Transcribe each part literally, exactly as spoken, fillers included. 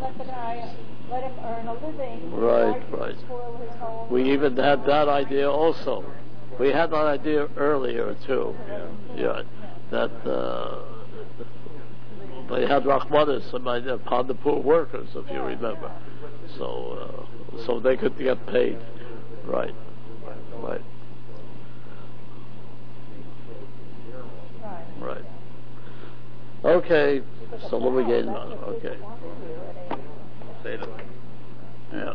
let the guy, let him earn a living. Right, right. We even had that idea also. We had that idea earlier too. Yeah, yeah. That uh, they had Rahmanis upon the poor workers, if you remember. So, uh, so they could get paid. Right, right, right. Okay. So what we getting on? Okay. Yeah.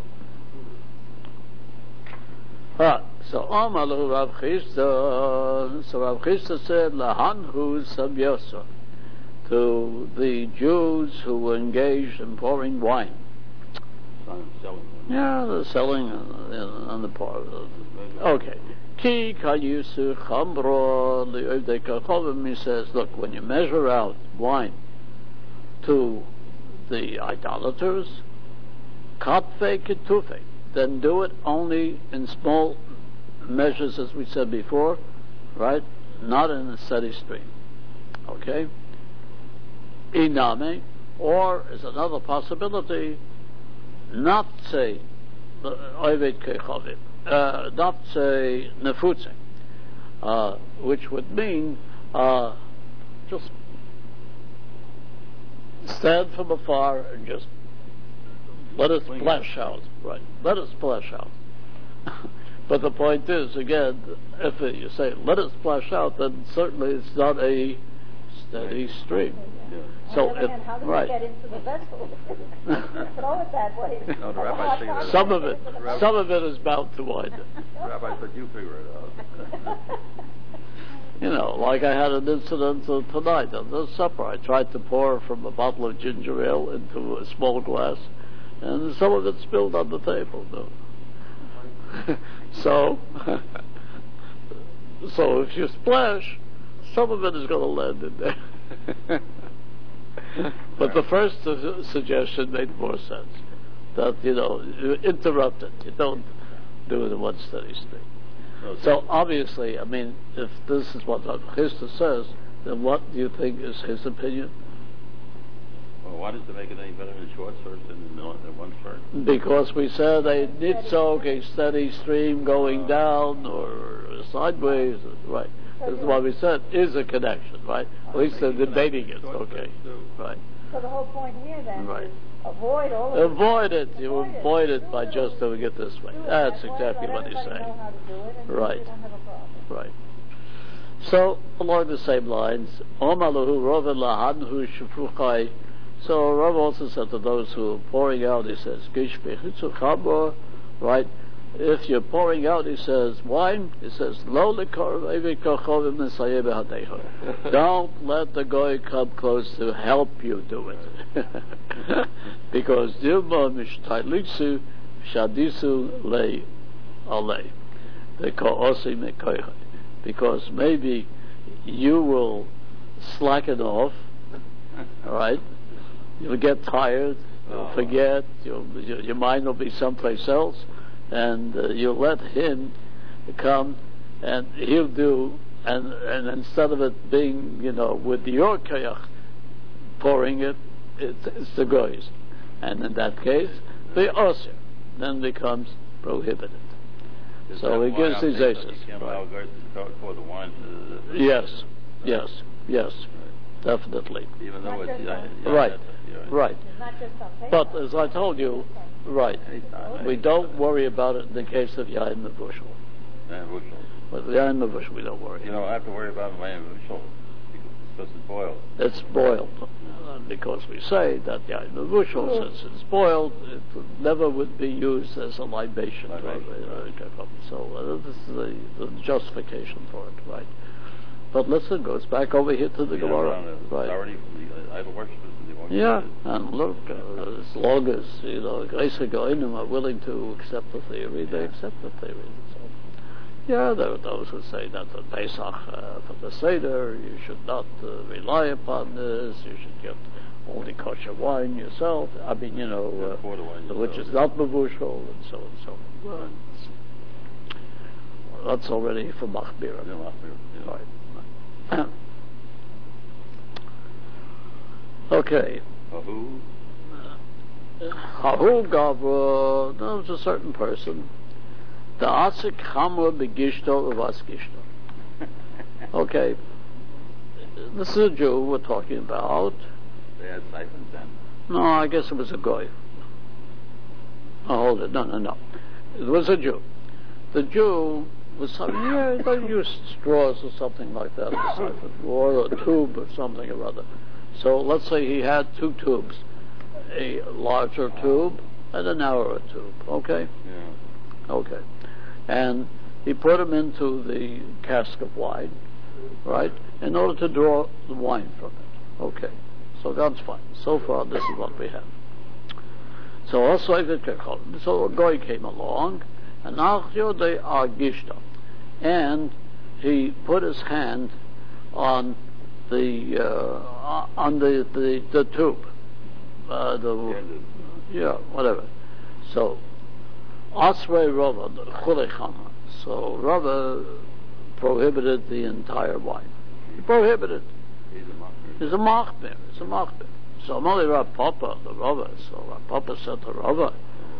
Ah, so Amalu Rav Chisda, so Rav Chisda said, Lahanhu Sabyosa, to the Jews who were engaged in pouring wine. Selling. Yeah, they're selling on, on the part. Okay. Ki Kayusu Chambro, the Kachovim, he says, look, when you measure out wine to the idolaters, Katfe Ketufe, then do it only in small measures, as we said before, right? Not in a steady stream. Okay? Iname, or is another possibility, not say Oived Kechavim, uh, not say Nefutze, uh, which would mean uh, just stand from afar and just let it splash out. Right. Let it splash out. But the point is, again, if it, you say let it splash out, then certainly it's not a steady stream. Yeah. So, if, hand, how do right. you get into the vessel? Throw it that way. No, the rabbi said some of it, some of it is bound to wind it. The rabbi said, "You figure it out." You know, like I had an incident uh, tonight at the supper. I tried to pour from a bottle of ginger ale into a small glass, and some of it spilled on the table. No. so, so if you splash, some of it is going to land in there. But the first uh, suggestion made more sense. That, you know, you interrupt it. You don't do it in one steady stream. Okay. So obviously, I mean, if this is what Rav Chisda says, then what do you think is his opinion? Well, why does it make it any better in short first than in one first? Because we said a nitzog, a steady stream going down or sideways, right? This is what we said is a connection, right? At least they're debating it, okay, right? So the whole point here then right. is avoid all of Avoid it. it. You avoid it by just doing it this way. That's exactly what he's saying. Right. Right. So along the same lines, Omalahu Roven Lahanhu Shufuchai. So Rav also said to those who are pouring out, he says, right? If you're pouring out, he says, wine, he says, Lo don't let the guy come close to help you do it. Because shadisu lei alei. Because maybe you will slacken off, right? You'll get tired, you'll forget, you'll, your, your mind will be someplace else, and uh, you'll let him come, and he'll do, and and instead of it being, you know, with your kayach pouring it, it it's the goys, and in that case, the osir then becomes prohibited. Is so he gives these aces. Right. Pour the wine to the, yes, yes, yes, definitely. Even though it's yeah, yeah, right, yeah. right. But as I told you, right, we don't worry about it in the case of yain mevushal. Yain mevushal. With yain mevushal, we don't worry. You know, I have to worry about yain mevushal because it's boiled. It's boiled, uh, because we say that yain mevushal, since it's boiled, it never would be used as a libation. libation right. Right. So uh, this is the, the justification for it, right? But listen, goes back over here to the yeah, Gemara. Right. Already the idol worshippers. Yeah, and look, uh, as long as, you know, Geisa Goinim are willing to accept the theory, they accept the theory. So, yeah, there are those who say that the Pesach, uh, for the Seder, you should not uh, rely upon this, you should get only kosher wine yourself. I mean, you know, uh, which is not mevushal, and so and so. Well, well, that's already for Machbira. Yeah, Machbira. Yeah. Right. Okay. Uh, who? Hahu Gavra, there was a certain person. The Asik Hamra Begishto Vaskishto. Okay. This is a Jew we're talking about. They had siphons then. No, I guess it was a goy. Oh, hold it. No, no, no. It was a Jew. The Jew was something, yeah, they used straws or something like that, or siphon, or a tube or something or other. So let's say he had two tubes, a larger tube and a narrower tube, okay? Yeah. Okay. And he put them into the cask of wine, right, in order to draw the wine from it. Okay. So that's fine. So far, this is what we have. So also, so a guy came along, and Achio de Argishta, and he put his hand on the uh, on the the, the tube, uh, the yeah, whatever. So Asrei Rava Chulechama. So Rava prohibited the entire wine. He prohibited. He's a machmir. He's a machmir. It's a machmir. So only Rav Papa, the Rava. So Rav Papa said to Rava,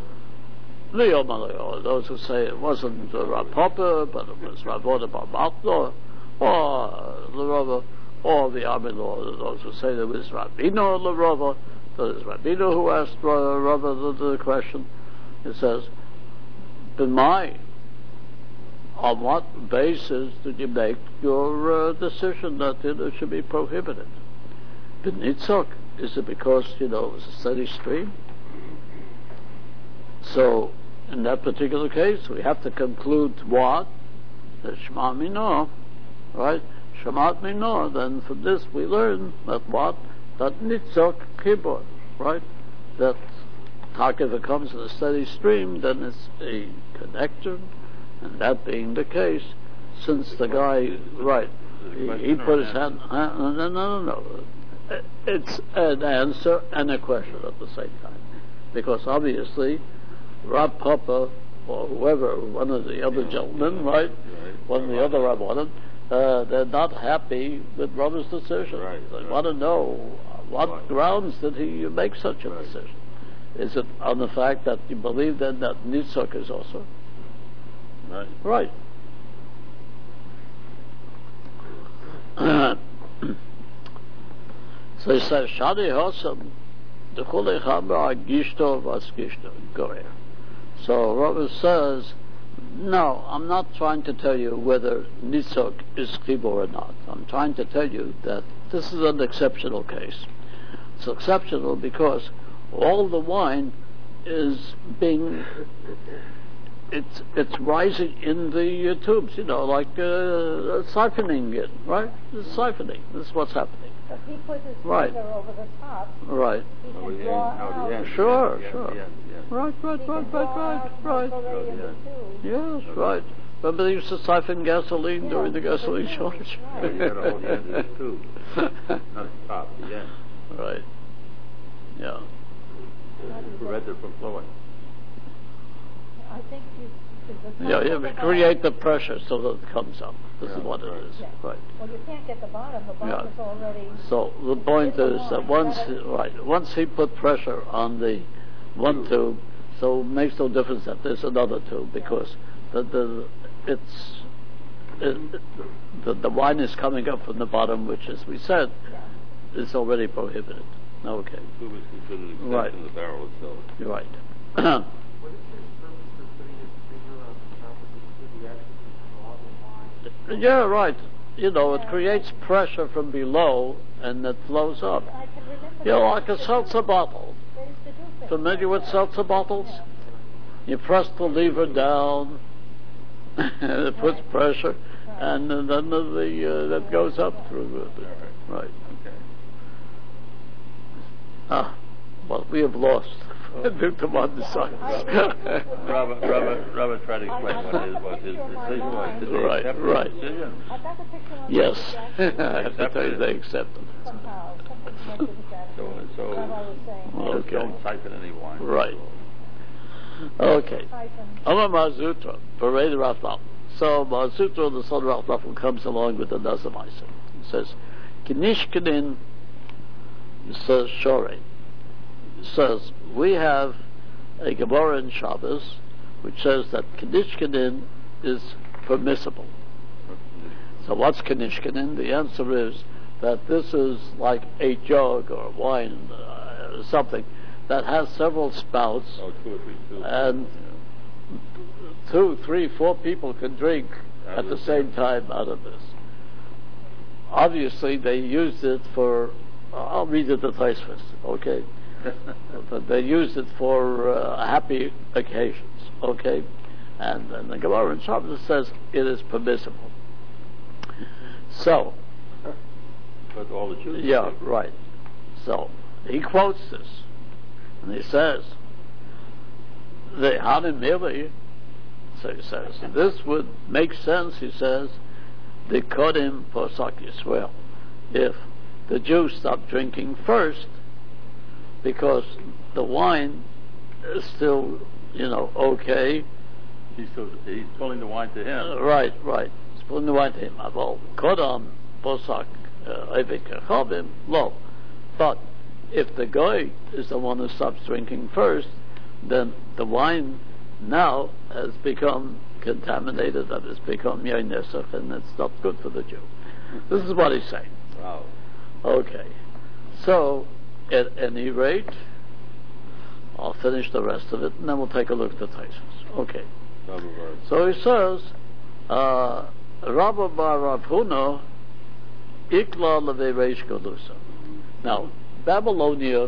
those who say it wasn't Rav Papa, but it was Rav Oda Bar Matno, or the Rava, or the Aminor, those who say there was Rabino the Rava. There's Rabino who asked Rava the, the question. It says, B'mai, on what basis did you make your uh, decision that it should be prohibited? B'nitzok, is it because, you know, it was a steady stream? So, in that particular case, we have to conclude what? That Shema Minor, right? Shemat Minor, then from this we learn that what? That Nitzok Kibor, right? That Tak, if it comes in a steady stream, then it's a connector, and that being the case, since the guy, right, he, he put his hand, uh, no, no, no, no, it's an answer and a question at the same time, because obviously, Rav Papa, or whoever, one of the other gentlemen, right, one of the other Rabbanim, uh, they're not happy with Rava's decision. Right, they right. want to know what Right. grounds did he make such a Right. decision. Is it on the fact that you believe then that Nitzok is also? Right. Right. So he says, Shadi Hosam, the Chulei Chamba Gishto Vas Gishto, Goyer. So Rava says, no, I'm not trying to tell you whether Nitzok is Chibor or not. I'm trying to tell you that this is an exceptional case. It's exceptional because all the wine is being, it's it's rising in the uh, tubes, you know, like uh, siphoning it, right? It's siphoning. This is what's happening. So if he puts his Right. finger over the top, Right. he Oh, can yeah, draw no, out. the end, Sure, the end, sure. the end, the end. Right, right, He right, can draw right, right, out right. what's already in the Yeah. tube. Yes, right. Remember they used to siphon gasoline Yeah, during the gasoline yeah, shortage? right. Yeah, you gotta hold the end of the tube, not the top, the end. Right. Yeah. Prevent it from flowing. I think you. the Yeah, top yeah, of we the create the bottom- pressure so that it comes up. This Yeah, is what it right. is. Yeah. Right. Well, you can't get the bottom. The bottom Yeah. is already. So the point in the is that wine. once, Gotta- right, once he put pressure on the one tube, so it makes no difference that there's another tube because the, the it's it, it, the, the wine is coming up from the bottom, which, as we said, Yeah. is already prohibited. Okay, The tube is considered an extension Right. of the barrel itself. you're right. What is his purpose for putting his finger on the top of the tube? He actually draw the line. Yeah, right. You know, it Yeah. creates pressure from below and it flows up. I can remember. You know, they like a used to seltzer do- bottle. They used to do things Familiar like with that. seltzer bottles? Yeah. You press the lever down, and it puts Right. pressure, Right. and then the, uh, that goes up through it. Right. Okay. Ah, well, we have lost due to modern science. Robert, Robert, Robert tried to explain I- I what got his, the what his picture in my decision was. mind. Did they Right, accept right. his decision? I got the picture on Yes, the I have to tell you, they accepted. somehow. Something connected with that. So, so, That's what I was saying. Okay. don't siphon any wine. Right. Okay. Hyphen. Amar Mazutra, Parade Raflaf. So Mazutra, the son of Raflaf, comes along with the Nazamaisa. He says, Kinishkanin says Shore. says, we have a Gemara in Shabbos which says that Knishkenin is permissible. So what's Knishkenin? The answer is that this is like a jug or wine, uh, something that has several spouts, Oh, two or three, two. and two, three, four people can drink Out at of the this, same yeah. time out of this. Obviously, they used it for, I'll read it the Tosfos, okay? But they used it for uh, happy occasions, okay? And, and the Gemara in Shabbos says it is permissible. So, But all the Jews. yeah, right. So, he quotes this, and he says, the Hanim Mili, so he says, this would make sense, he says, the Kodim Posak Yisrael, if the Jews stop drinking first, because the wine is still, you know, okay. He's, still, he's pulling the wine to him. Uh, right, right. He's pulling the wine to him. Well, Kodam Posak Evik Chavim, lo. But if the guy is the one who stops drinking first, then the wine now has become contaminated, that has become Yain Nesach, and it's not good for the Jew. This is what he's saying. Wow. Okay. So, at any rate, I'll finish the rest of it, and then we'll take a look at the Tosfos. Okay. So he says, uh, Rabba bar Rav Huna, Ikla levei reish galusa. Now, Babylonia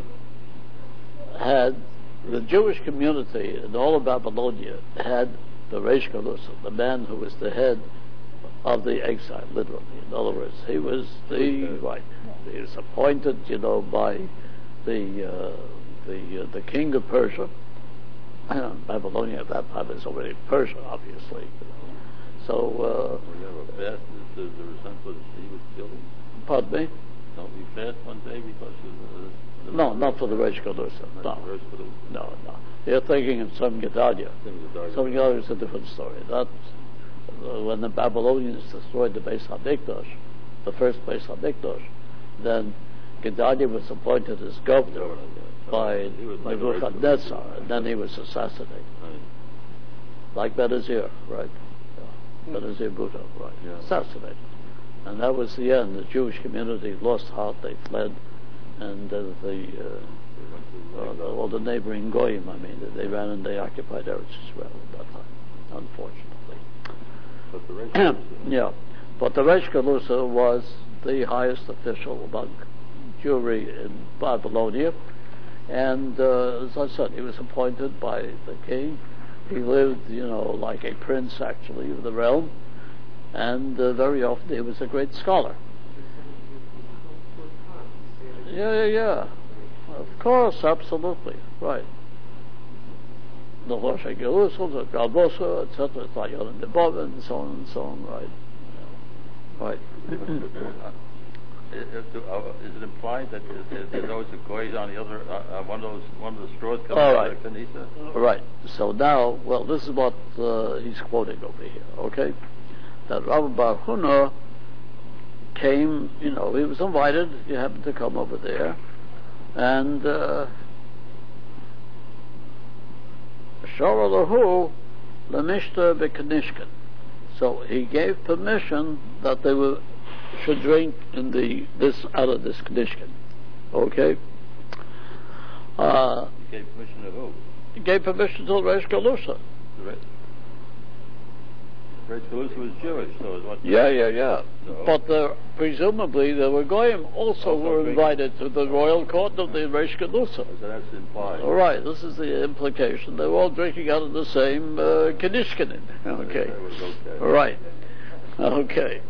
had, the Jewish community in all of Babylonia had the reish galusa, the man who was the head of the exile, literally. In other words, he was the, right, he was appointed, you know, by the, uh, the, uh, the king of Persia. Babylonia at that time is already Persia, obviously. So, uh, We have a fast. Is the resemblance he was killed? pardon me? Don't we fast one day because of the... the No, not for the Reish Galusa. Not No, the rest of the... no, no. You're thinking of some Gedalia. Some Gedalia is a different story. That's uh, when the Babylonians destroyed the Beis HaMikdash, the first Beis HaMikdash, then Gedalia was appointed as governor by Nebuchadnezzar, and then he was assassinated. Right. Like Benazir, right? Yeah. Benazir Bhutto, right? Yeah. Assassinated. And that was the end. The Jewish community lost heart, they fled, and uh, the, uh, uh, the all the neighboring Goyim, I mean, they ran and they occupied Eretz Yisrael at that time, unfortunately. But the Reish Yeah. But the Reish Galusa was the highest official among Jewry in Babylonia. And uh, as I said, he was appointed by the king. He lived, you know, like a prince, actually, of the realm. And uh, very often he was a great scholar. Yeah, yeah, yeah. Of course, absolutely. Right. The Rosh HaGerusa, the Galbosa, et cetera, it's like Yolim Debov, and so on and so on, right. Right. Is, is, uh, is it implied that there's always a goy on the other, uh, uh, one of those, one of the straws coming All out right. of the Knesset? Right. So now, well, this is what uh, he's quoting over here, okay? That Rabbi Bar Huna came, you know, he was invited, he happened to come over there, and uh, Shara Lahu Lamishta Bekanishkan. So he gave permission that they were should drink in the this out of this Knishkan. Okay? Uh, He gave permission to who? he gave permission to Reish Galusa. The Reish Reish Galusa was Jewish, so is what... Yeah, yeah, yeah. So- But uh, presumably the Goyim also, Also were drink. invited to the royal court of the Reish Galusa. So that's implied. All right, this is the implication. They were all drinking out of the same uh, Knishkanin. Okay. That was okay. All right. Okay.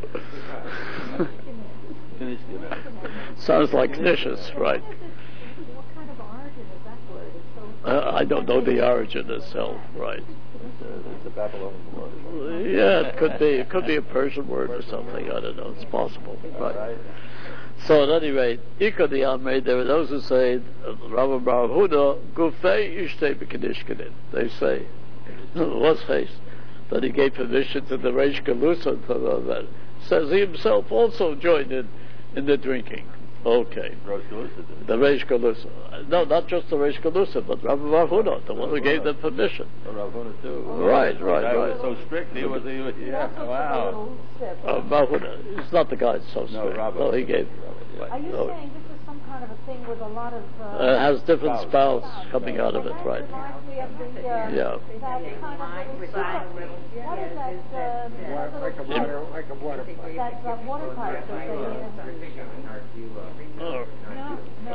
Knishkin. Sounds like Knishus, right. What kind of origin is that word? It's so Uh, I don't know the origin itself, right. It's, uh, it's a Babylonian word. Yeah, it could be. It could be a Persian word or something. I don't know. It's possible, right? Right. So at any rate, Ika the Amrei, there are those who say, Rabbi Bar Huda, Gufei Ishtei B'Kedishkenin. They say, what's face? That he gave permission to the Reish Galusa to the, that. Says he himself also joined in, in the drinking. Okay. Rosh Galusa did. The Reish Galusa. No, not just the Reish Galusa, but Rabbi Bar Huna, the one who gave them permission. Oh, Rav Huna too. Right, right, That right. was so strict. He was, he was yeah, wow. Uh, Bar Huna. It's not the guy that's so No, strict. Rabbi. No, he gave. Are you Oh. saying this is some kind of a thing with a lot of... Uh, Uh, has different Spouts. spouts coming out of it, that right? reminds me of the, uh, Yeah. that kind of little super... What is that, uh, that Like a little... water, like a water pipe. That uh, water pipe that they use. Oh. No, no.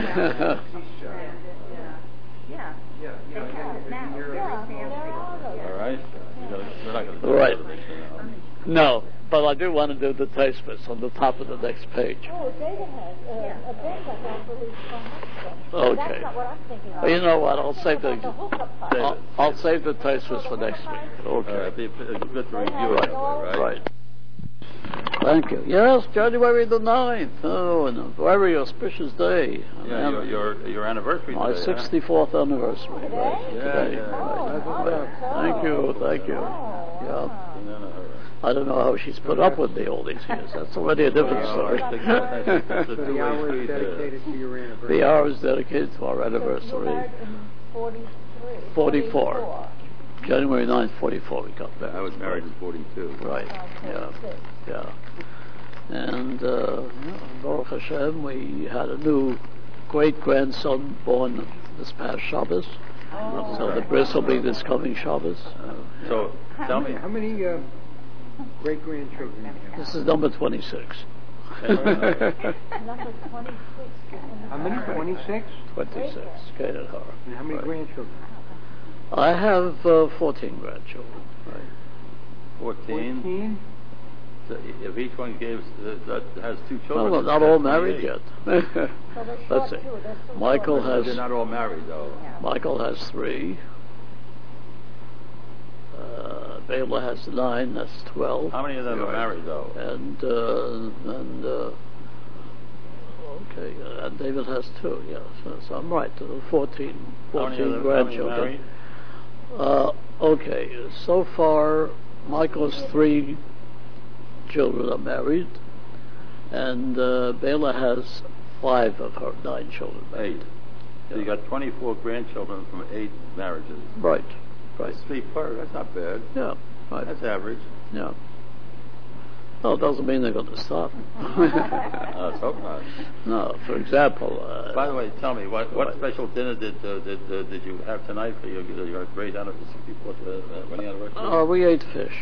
Yeah, yeah, yeah. Now, yeah, there are those. All right. You gotta, we're not going to do Right. everything now. No, but I do want to do the Taisvis on the top of the next page. Oh, David has, uh, a band that has released so much stuff. Okay. That's not what I'm thinking of. Well, you know what, I'll I'm save thinking the- about the hookup pipe. I'll, I'll save the Taisvis for next week. All right. Okay. Be be good to review Right. it, right? Right. Thank you. Yes, January the ninth. Oh, and a very auspicious day. Yeah, your, your, your anniversary My today, huh? sixty-fourth anniversary. Today? Right, Yeah, today. yeah. Right. Oh, Right. Thank you, thank you. Oh, Yeah. wow. No, no, no. I don't know how she's put up with me all these years. That's already a different Well, story. I think that- that's- that's a So the two-way hour is street, uh, dedicated to your anniversary. The hour is dedicated to our So you anniversary. married in forty-three? forty-four. forty-four. January ninth, forty-four, we got married. I was married in forty-two. Right, yeah, yeah. And, uh, Baruch Hashem, we had a new great-grandson born this past Shabbos. Oh. So the bris will be this coming Shabbos. Uh, so, tell me. How many uh, great grandchildren do you have? This is number twenty-six. Number twenty-six. How many? Twenty-six. twenty-six, Canaan Horror. And how many Right. grandchildren? I have uh, fourteen grandchildren. Right. fourteen. Fourteen. So if each one gives, uh, that has two Well, children. well, not that's all married twenty-eight. yet. So they're Let's short see. too. They're still Michael short. has- They're not all married, though. Yeah. Michael has three. Uh, Bela has nine. That's twelve. How many of them are Right. married, though? And uh, and uh, okay, uh, and David has two. Yeah, so, so I'm right. Uh, fourteen, How many fourteen of them how many grandchildren. married? Uh, okay, so far Michael's three children are married, and uh, Bela has five of her nine children married. Eight. So you got twenty-four grandchildren from eight marriages. Right, right. That's three per. That's not bad. Yeah, right. That's average. Yeah. No, it doesn't mean they're going to stop. Uh, let's hope not. No, for example. Uh, By the way, tell me, what, what Right. special dinner did uh, did uh, did you have tonight for your, your great anniversary, sixty-fourth uh, wedding anniversary? Oh, we ate fish.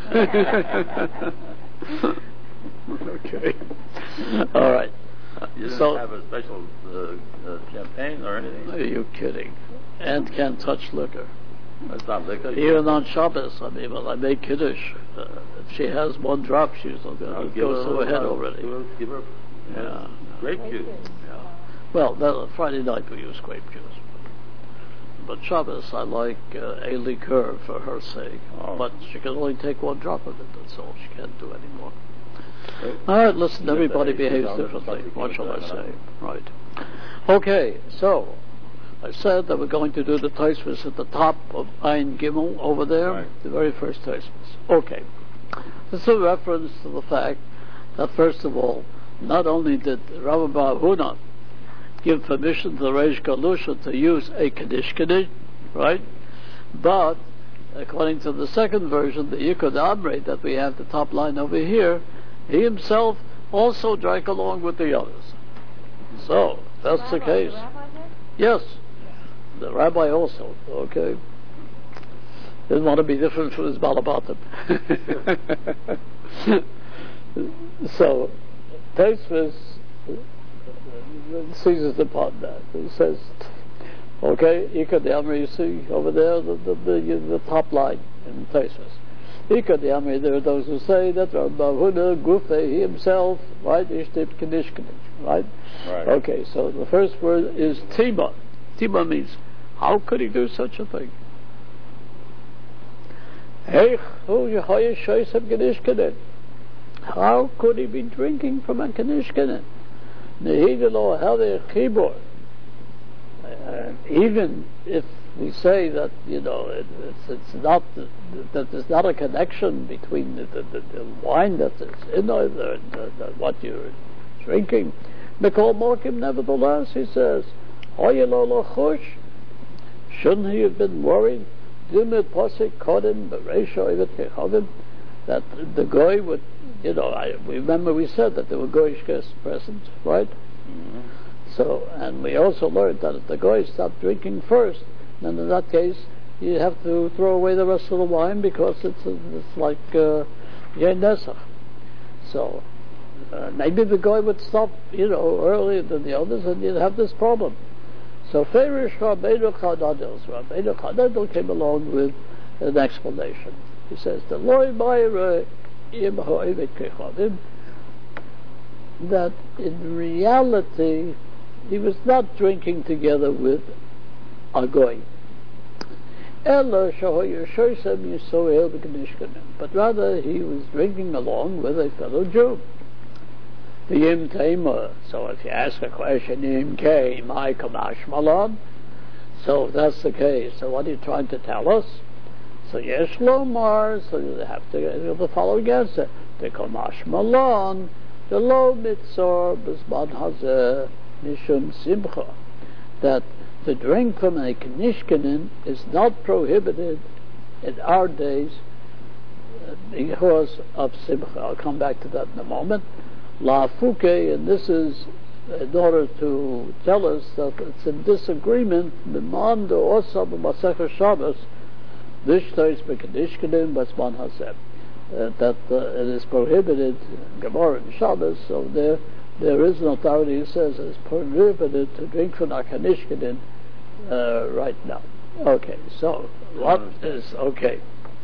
Okay. All right. You didn't So- have a special uh, uh, champagne or anything? Are you kidding? And can't touch liquor. That's not liquor. Even on Shabbos, I mean, when I make Kiddush, uh, if she has one drop, she's not I'll going to give go her to a her head little- already. Give her, give her Yeah. grape juice. Yeah. Well, that, Friday night we use grape juice. But Shabbos, I like uh, a liqueur for her sake. Oh. But she can only take one drop of it, that's all. She can't do any more. Okay. All right, listen, Yes, everybody I- behaves I'll- differently. I'll- What shall I I'll- say? Right. Okay, so I said that we're going to do the Taisvis at the top of Ein Gimel over there, Right. the very first Taisvis. Okay. This is a reference to the fact that, first of all, not only did Rabbi Bar Huna give permission to the Reish Galusha to use a Kaddish Kaddish, right? But, according to the second version, the Yikud Amrei that we have the top line over here, he himself also drank along with the others. So, that's the Rabbi- case. the rabbi did? Yes, the rabbi also, okay? Didn't want to be different from his Balabatim. So, Taisvis seizes upon that. He says, okay, Ikad Yamri, you see over there, the, the, the, the top line in Taisvis. Ikad Yamri, there are those who say that Rabbi Huna Gufe, he himself, right, Ishtip Knish Knish, right? Right. Okay, so the first word is Tima. Tima means, how could he do such a thing? How could he be drinking from a Kanishkanen? Even if we say that, you know, it, it's, it's not, that there's not a connection between the, the, the, the wine that is in there and the, the, what you're drinking, Mikol Mokim, nevertheless, he says, Hoyelo Lochush, shouldn't he have been worried? Dimit Posik Kodim, Beresho Evet Kechavim, that the goy would, you know, I remember we said that there were goyish guests present, right? Mm-hmm. So, and we also learned that if the goy stopped drinking first, then in that case, you have to throw away the rest of the wine because it's it's like uh, Yein Nesach. So, uh, maybe the goy would stop, you know, earlier than the others, and you'd have this problem. So, Ferish Rabbeinu Chadadil, Rabbeinu Chadadil came along with an explanation. He says, the loy ma'ira im ha'ovet kechavim, that in reality he was not drinking together with a goy. Ela shahoyer shoysem yisoel b'kenishkanim, but rather he was drinking along with a fellow Jew. The Yim Taima. So if you ask a question, Yim Kei, my Kamash Malan. So if that's the case, so what are you trying to tell us? So Yesh Lomar, so you have to, you have to follow against it. The Kamash Malan, the Lo Mitzor, Bisman Hazeh, Mishum Simcha. That the drink from a Knishkanin is not prohibited in our days because of Simcha. I'll come back to that in a moment. La Fuke, and this is in order to tell us that it's in disagreement, Miman de Osam Masefer Shabbos, Nishtais Bekedishkenim Basman Haseb, that uh, it is prohibited in Gemara and Shabbos, so there there is an authority who says it's prohibited to drink from a Kanishkenin uh, right now. Okay, so what is, okay.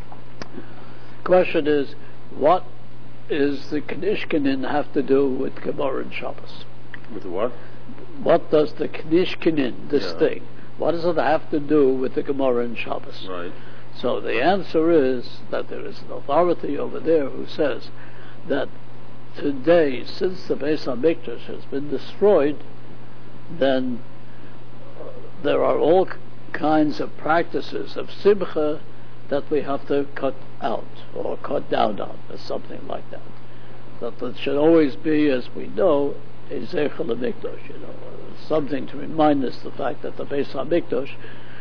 Question is, what is the Knishkenin have to do with Gemara and Shabbos? With the what? What does the Knishkenin, this yeah. thing, what does it have to do with the Gemara and Shabbos? Right. So the answer is that there is an authority over there who says that today, since the Beis HaMikdash has been destroyed, then there are all kinds of practices of Simcha that we have to cut out or cut down on, or something like that. That it should always be, as we know, a Zeicher LeMikdash, you know, something to remind us the fact that the Beis HaMikdash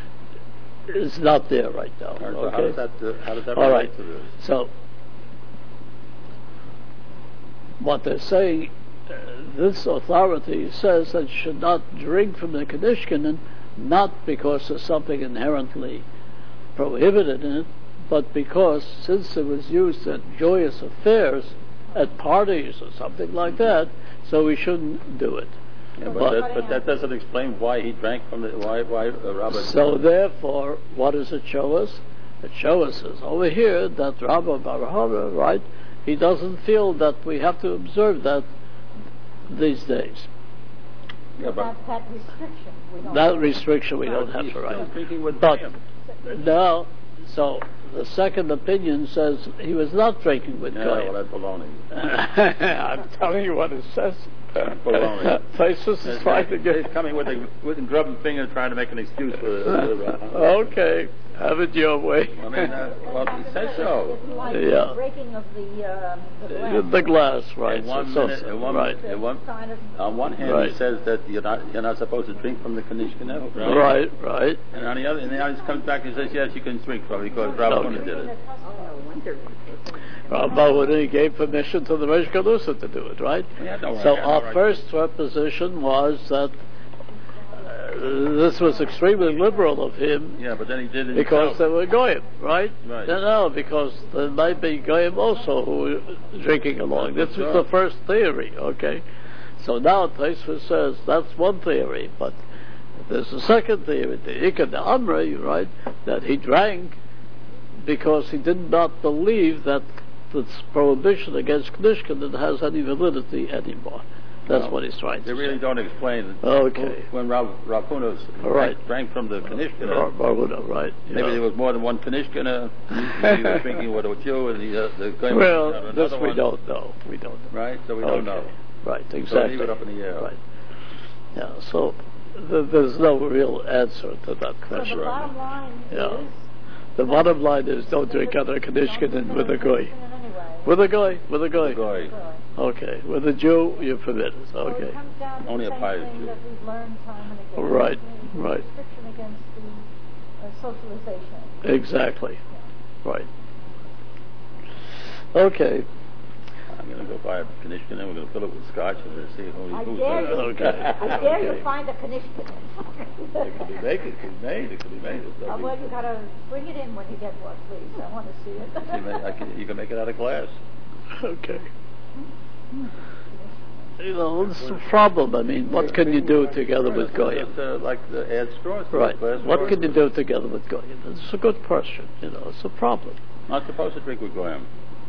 is not there right now. Right, okay? so how does that, uh, how does that All relate right. to this? So, what they're saying, uh, this authority says that you should not drink from the Knishkenin, not because there's something inherently prohibited in it, but because since it was used at joyous affairs, at parties or something like that, so we shouldn't do it. Yeah, but, But- that, but that doesn't explain why he drank from the, why, why uh, Rabbi... So therefore, what does it show us? It shows us over here that Rabbi Barahara, right, he doesn't feel that we have to observe that these days. Yeah, but That, that restriction, we don't That have. restriction we no, don't have he's to still write. drinking with But him. no, so the second opinion says he was not drinking with Yeah, Goyim. well, that's baloney. I'm telling you what it says. Baloney. Faces is trying to He's get. coming with a, with a grubbing finger trying to make an excuse for... Uh, Okay, have it your way. I mean, uh, well, he says so. It's like Yeah. the breaking of the, um, the glass. The glass, right? In one so, minute, so, in one, right, in one, Sign of- on one hand, Right. he says that you're not you're not supposed to drink from the Kanishkenev, right? right, right. And on the other, and then he comes back and says, yes, you can drink from it because Rabbi Okay. Huna did it. Rabbi Huna gave permission to the Rosh Kalusa to do it, right? Yeah, no right, So yeah, no our right. first supposition was that uh, this was extremely liberal of him Yeah, but then he did it because they himself. were goyim, right? Right. No, no, because there might be goyim also who were drinking along. This was Sure. the first theory, okay? So now Tosfos says that's one theory, but there's a second theory, the Ikad Amrei, right? That he drank because he did not believe that this prohibition against Knishkenin has any validity anymore. That's No, what he's trying to They say. really don't explain Okay. when Rav Rav Huna Right. drank, drank from the Bar- Kanishkenev. Barbuda, right? Maybe yeah. there was more than one Kanishkenev. He was drinking with a Jew and the, uh, the guy was Well, another this we one. don't know. We don't know. Right, so we Okay. don't know. Right, So exactly. leave it up in the air. Right. Yeah, so th- there's no real answer to that So question. the bottom line Yeah. is... The bottom line is don't drink other Kanishkenin with a goy. Anyway. With a guy, with a guy. Goy. Okay, with a Jew, you're permitted. So it Okay. comes down to Only the a same pious thing Jew. that we've learned time and again. Right, The right. Restriction against the uh, socialization. Exactly. Right. Okay. I'm going to go buy a Kanishkin and we're going to fill it with scotch and then see who I who's dare you. Okay. I dare you Okay. find a Kanishkin. It could be made. It could be made. It could be made. It's Uh, not well, be- you gotta bring it in when you get one, please. I want to see it. See, ma- I can, you can make it out of glass. Okay. You know, this is a problem. I mean, what can you do together with Goyim? It's, uh, like the add straws. to Right. glass What straws. can you do together with Goyim? It's a good question. You know, it's a problem. Not supposed to drink with Goyim.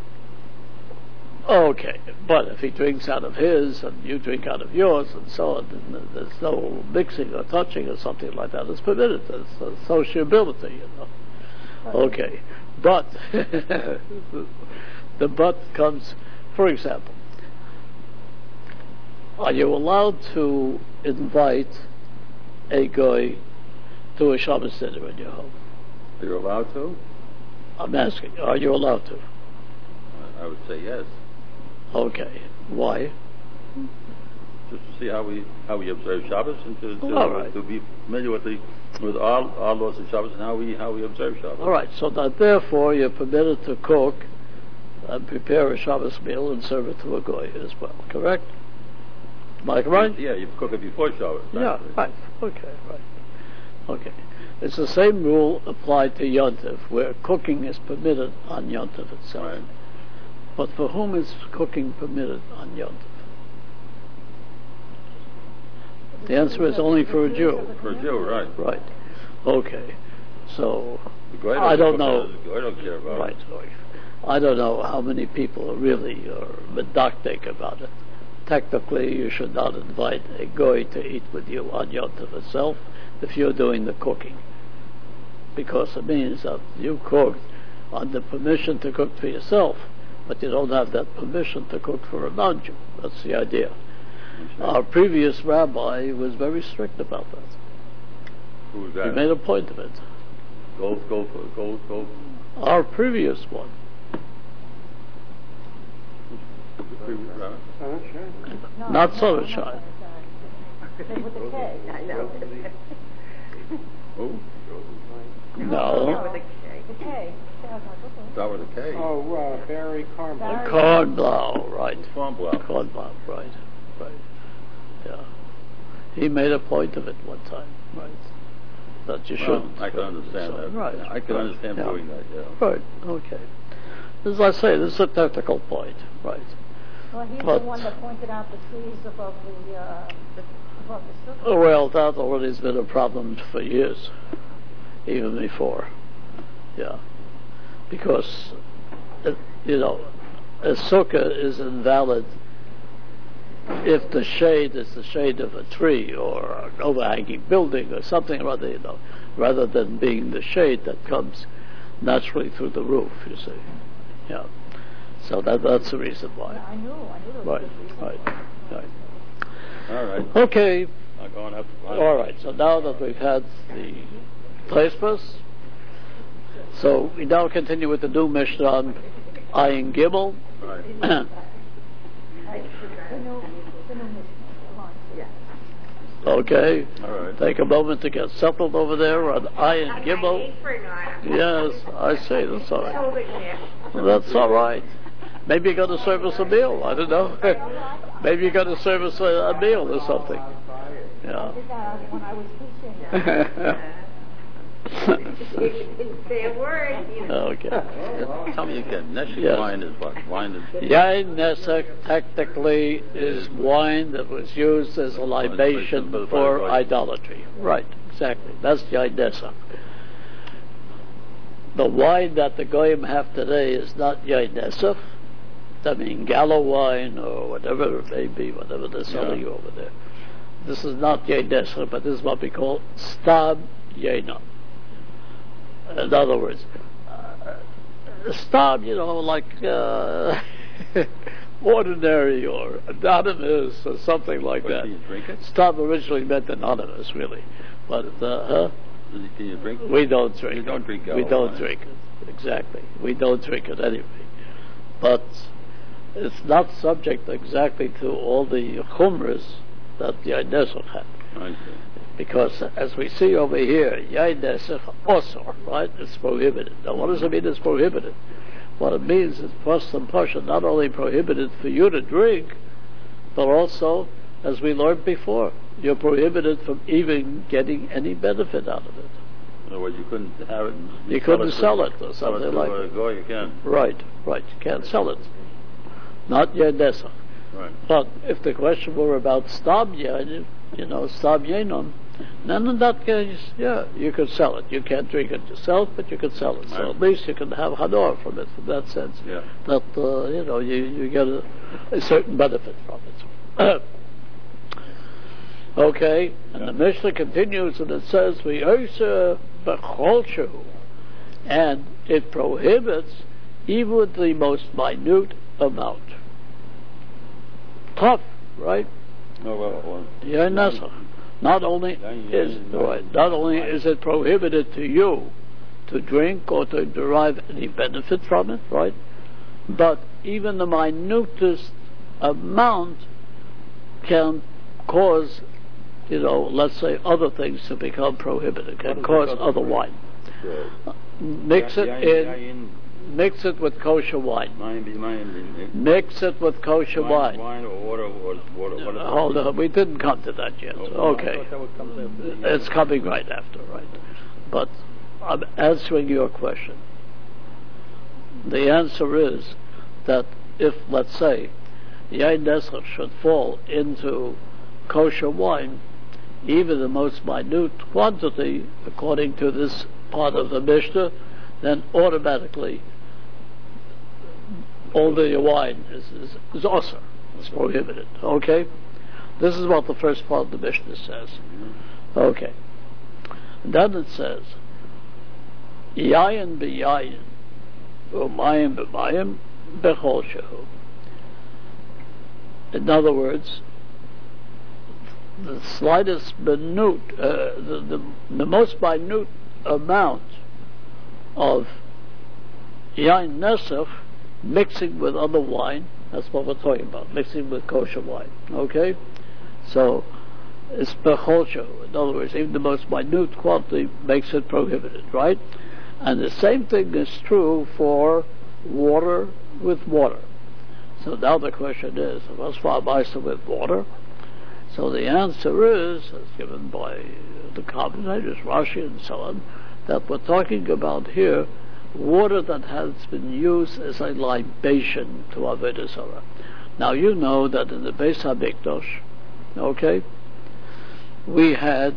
Okay, but if he drinks out of his and you drink out of yours and so on, then there's no mixing or touching or something like that. It's permitted. It's uh, sociability, you know. Okay, but the but comes, for example, are you allowed to invite a guy to a Shabbos dinner in your home? You're allowed to? I'm asking, are you allowed to? I would say yes. Okay, why? Just to see how we how we observe Shabbos and to, to, All right. to be familiar with the with our, our laws of Shabbos and how we how we observe Shabbos. All right, so that therefore you're permitted to cook and prepare a Shabbos meal and serve it to a goy as well, correct? Am I right? Yeah, you cook it before Shabbos. Yeah, actually. right. Okay, right. Okay. It's the same rule applied to Yontif, where cooking is permitted on Yontif itself. Right. But for whom is cooking permitted on Yontif? The answer is only for a Jew. For a Jew, right. Right. Okay. So, The Goy I don't doesn't cook know. it. The Goy don't care about right. it. right. I don't know how many people really are medactic about it. Technically, you should not invite a goy to eat with you on Yontif itself if you're doing the cooking, because it means that you cooked under permission to cook for yourself, but you don't have that permission to cook for a non-Jew. That's the idea. Our previous rabbi was very strict about that. Who was He that? made a point of it. Gold, gold, gold, gold. Our previous one. The previous rabbi? No, Not no, Sonnenschein. Sonnenschein. With a K. I know. Who? No. With a K. The K. Sounds like, okay. Start with a K. Oh, uh, Barry Carmel. Barry. Kornblau, right. Kornblau. Kornblau, right. Right. Yeah. He made a point of it one time, right. That you Well, shouldn't. I can understand So, that. Right. Yeah, I can right, understand yeah. doing that, yeah. Right, okay. As I say, this is a technical point, right. Well, he's But- the one that pointed out the trees above the, uh, above the circle. Oh, well, that already has been a problem for years, even before. Yeah. Because, uh, you know, a sukkah is invalid if the shade is the shade of a tree or an overhanging building or something or other, you know, rather than being the shade that comes naturally through the roof, you see. Yeah. So that that's the reason why. Yeah, I knew, I knew there was a Right, good reason. right, right. All right. Okay. I'm going up. All right, so now that we've had the Taispas, so we now continue with the new Mishnah on Ayin Gimel. Right. The new, the new Mishnah. Come on. Yeah. Okay, All right. take a moment to get settled over there on Ayin Gimel. Yes, I say that's all right. That's all right. Maybe you're going to serve us a meal. I don't know. Maybe you're going to serve us a, a meal or something. Yeah. I did that when I was teaching. Say a word, you know. Okay. Tell me again. Nesek Yes. wine is what? Wine is. Yain Nesek technically is wine that was used as a libation for idolatry. Right, exactly. That's Yain Nesek. The wine that the Goyim have today is not Yain Nesek. I mean, Gallo wine or whatever it may be, whatever they're selling Yeah. you over there. This is not Yain Nesek, but this is what we call Stab Yaina. In other words, uh, Stab, you know, like uh, ordinary or anonymous or something like But that. Can you drink it? Stab originally meant anonymous, really. But, uh, huh? Can you drink? We don't drink You don't it. drink We Gallo don't wine. drink it. Exactly. We don't drink it anyway. but it's not subject exactly to all the chumras that the Yain Nesach had. I see. Because as we see over here, Yain Nesach also, right? It's prohibited. Now what does it mean it's prohibited? What it means is first and pasha, not only prohibited for you to drink, but also, as we learned before, you're prohibited from even getting any benefit out of it. In other words, you couldn't have it. You couldn't sell it or Sell it something to like a that. goy, you can. Right, right. You can't sell it. Not Yain Nesach. Right. But if the question were about stam yain, you know, stam yainon, then in that case, yeah, you could sell it. You can't drink it yourself, but you could sell it. So Right. at least you can have hanor from it, from that sense. Yeah. That, uh, you know, you, you get a, a certain benefit from it. Okay, and Yeah. the Mishnah continues and it says, V'yoser b'chol shehu, and it prohibits even the most minute amount. Tough, right? No, well, well, Yain Nesach. Not only Yain- is Yain- right, not only is it prohibited to you to drink or to derive any benefit from it, right? But even the minutest amount can cause, you know, let's say other things to become prohibited, can What is cause the other other wine. uh, Mix it Yain- in, Yain- mix it with kosher wine. Mine be mine. Mix it with kosher Wine, wine. wine or water or water. What is Hold on, we didn't come to that yet. Oh, I Okay. thought that would come after. It's coming right after, right? But I'm answering your question. The answer is that if, let's say, Yain Nesach should fall into kosher wine, even the most minute quantity, according to this part of the Mishnah, then automatically all the wine is, is, is osir. It's prohibited. Okay? This is what the first part of the Mishnah says. Okay. And then it says, Yayin b'yayin, u'mayim b'mayim, b'chol shehu. In other words, the slightest minute, uh, the, the, the most minute amount of Yain Nesach mixing with other wine, that's what we're talking about, mixing with kosher wine. Okay? So, it's bechol shehu. In other words, even the most minute quantity makes it prohibited, right? And the same thing is true for water with water. So now the question is, what's Fa'amaisa with water? So the answer is, as given by the commentators, Rashi and so on, that we're talking about here water that has been used as a libation to Avodah Zarah. Now you know that in the Beis HaMikdash, okay, we had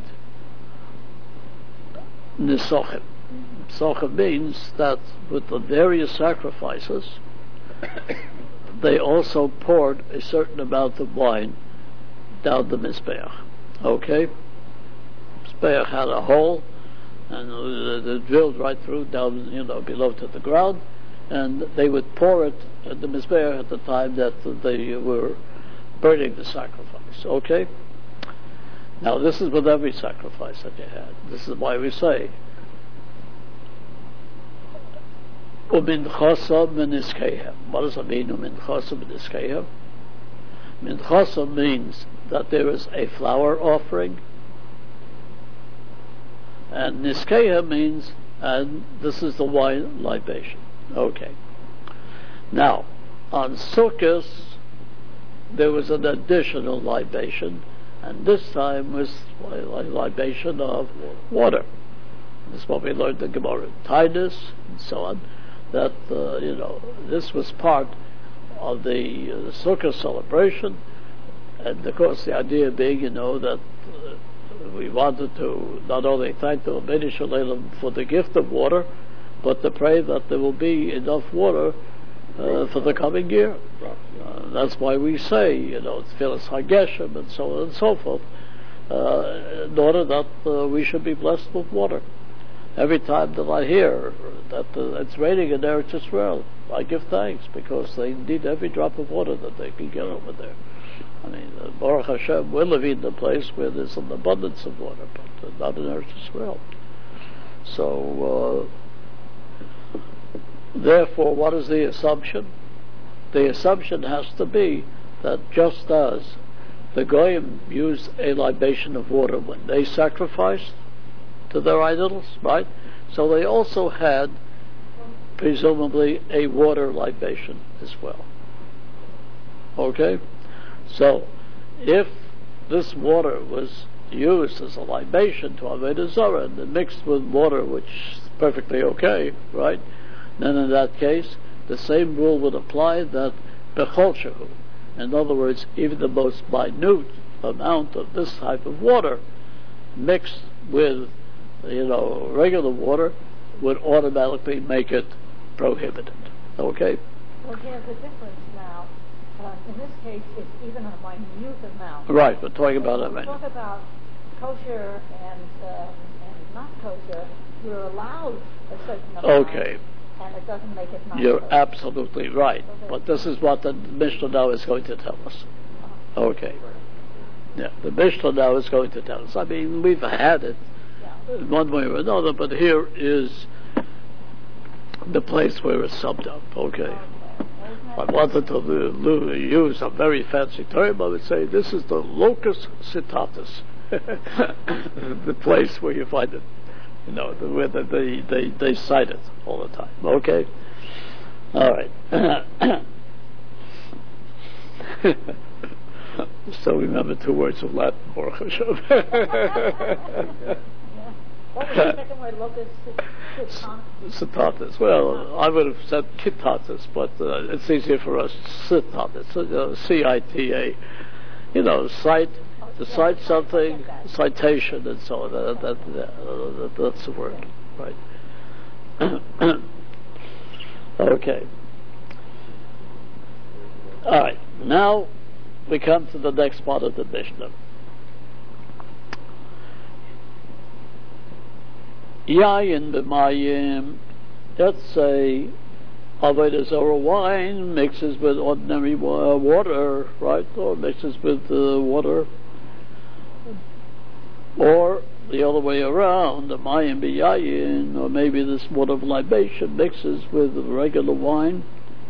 Nisochim. Nisochim means that with the various sacrifices, they also poured a certain amount of wine down the Mizbeach. Okay? Mizbeach had a hole, and they drilled right through down, you know, below to the ground, and they would pour it at the Mizbeach at the time that they were burning the sacrifice. Okay? Now this is with every sacrifice that you had. This is why we say, Umin chasam meniskeihem. What does it mean, umin chasam meniskeihem? Min chasam means that there is a flour offering, and niskeya means, and this is the wine libation. Okay. Now, on Sukkot, there was an additional libation, and this time was a libation of water. This is what we learned in Gemara, Titus, and so on. That uh, you know, this was part of the, uh, the Sukkot celebration. And of course, the idea being, you know, that uh, we wanted to not only thank the Rabbeinu Shalom for the gift of water, but to pray that there will be enough water uh, for the coming year. Uh, that's why we say, you know, Tfilas HaGeshem and so on and so forth, uh, in order that uh, we should be blessed with water. Every time that I hear that uh, it's raining in Eretz Yisrael, I give thanks, because they need every drop of water that they can get over there. I mean, uh, Baruch Hashem, we're living in a place where there's an abundance of water, but uh, not in Eretz Yisrael. So, uh, therefore, what is the assumption? the assumption has to be that just as the Goyim used a libation of water when they sacrificed to their idols, right? So they also had, presumably, a water libation as well. Okay? So, if this water was used as a libation to Avodah Zarah and mixed with water, which is perfectly okay, right? Then in that case, the same rule would apply that Bechol Shehu. In other words, even the most minute amount of this type of water mixed with, you know, regular water would automatically make it prohibited. Okay? Well, there's a difference now. Uh, in this case, it's even a minute amount. Right, we're talking about that When we right talk now. about kosher and, uh, and not kosher, you're allowed a certain amount. Okay. And it doesn't make it not You're kosher. absolutely right. But this is what the Mishnah now is going to tell us. Okay. Yeah, the Mishnah now is going to tell us. I mean, we've had it in one way or another, but here is the place where it's summed up. Okay. I wanted to uh, use a very fancy term. I would say this is the locus citatus, the place where you find it. You know, the, where the, they, they, they cite it all the time. Okay? All right. Still remember two words of Latin, Baruch Hashem. What was the second word, locus citatus? Citatus. Well, I would have said citatus, but uh, it's easier for us. Citatus. Uh, C I T A. You know, cite. To cite something, citation, and so on. That, that, that, that's the word, right? Okay. All right. Now we come to the next part of the Mishnah. Yayin b'mayim. Let's say Avodah Zarah wine mixes with ordinary wa- water, right? Or mixes with uh, water. Or the other way around, the mayim b'yayin, or maybe this water of libation mixes with regular wine.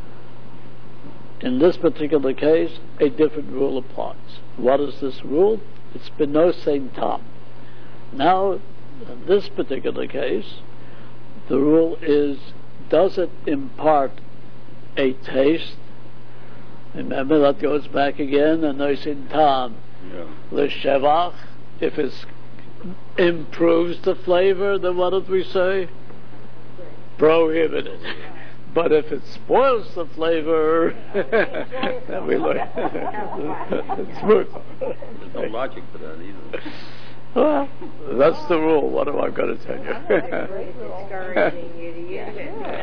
In this particular case, a different rule applies. What is this rule? It's b'nosein tam. Now, in this particular case, the rule is, does it impart a taste? Remember, that goes back again, and nosein tam. L'shevach. If it improves the flavor, then what did we say? Prohibited. But if it spoils the flavor, then we learn. It's smooth. There's no logic to that either. Well, that's the rule. What am I going to tell you? Discouraging you to use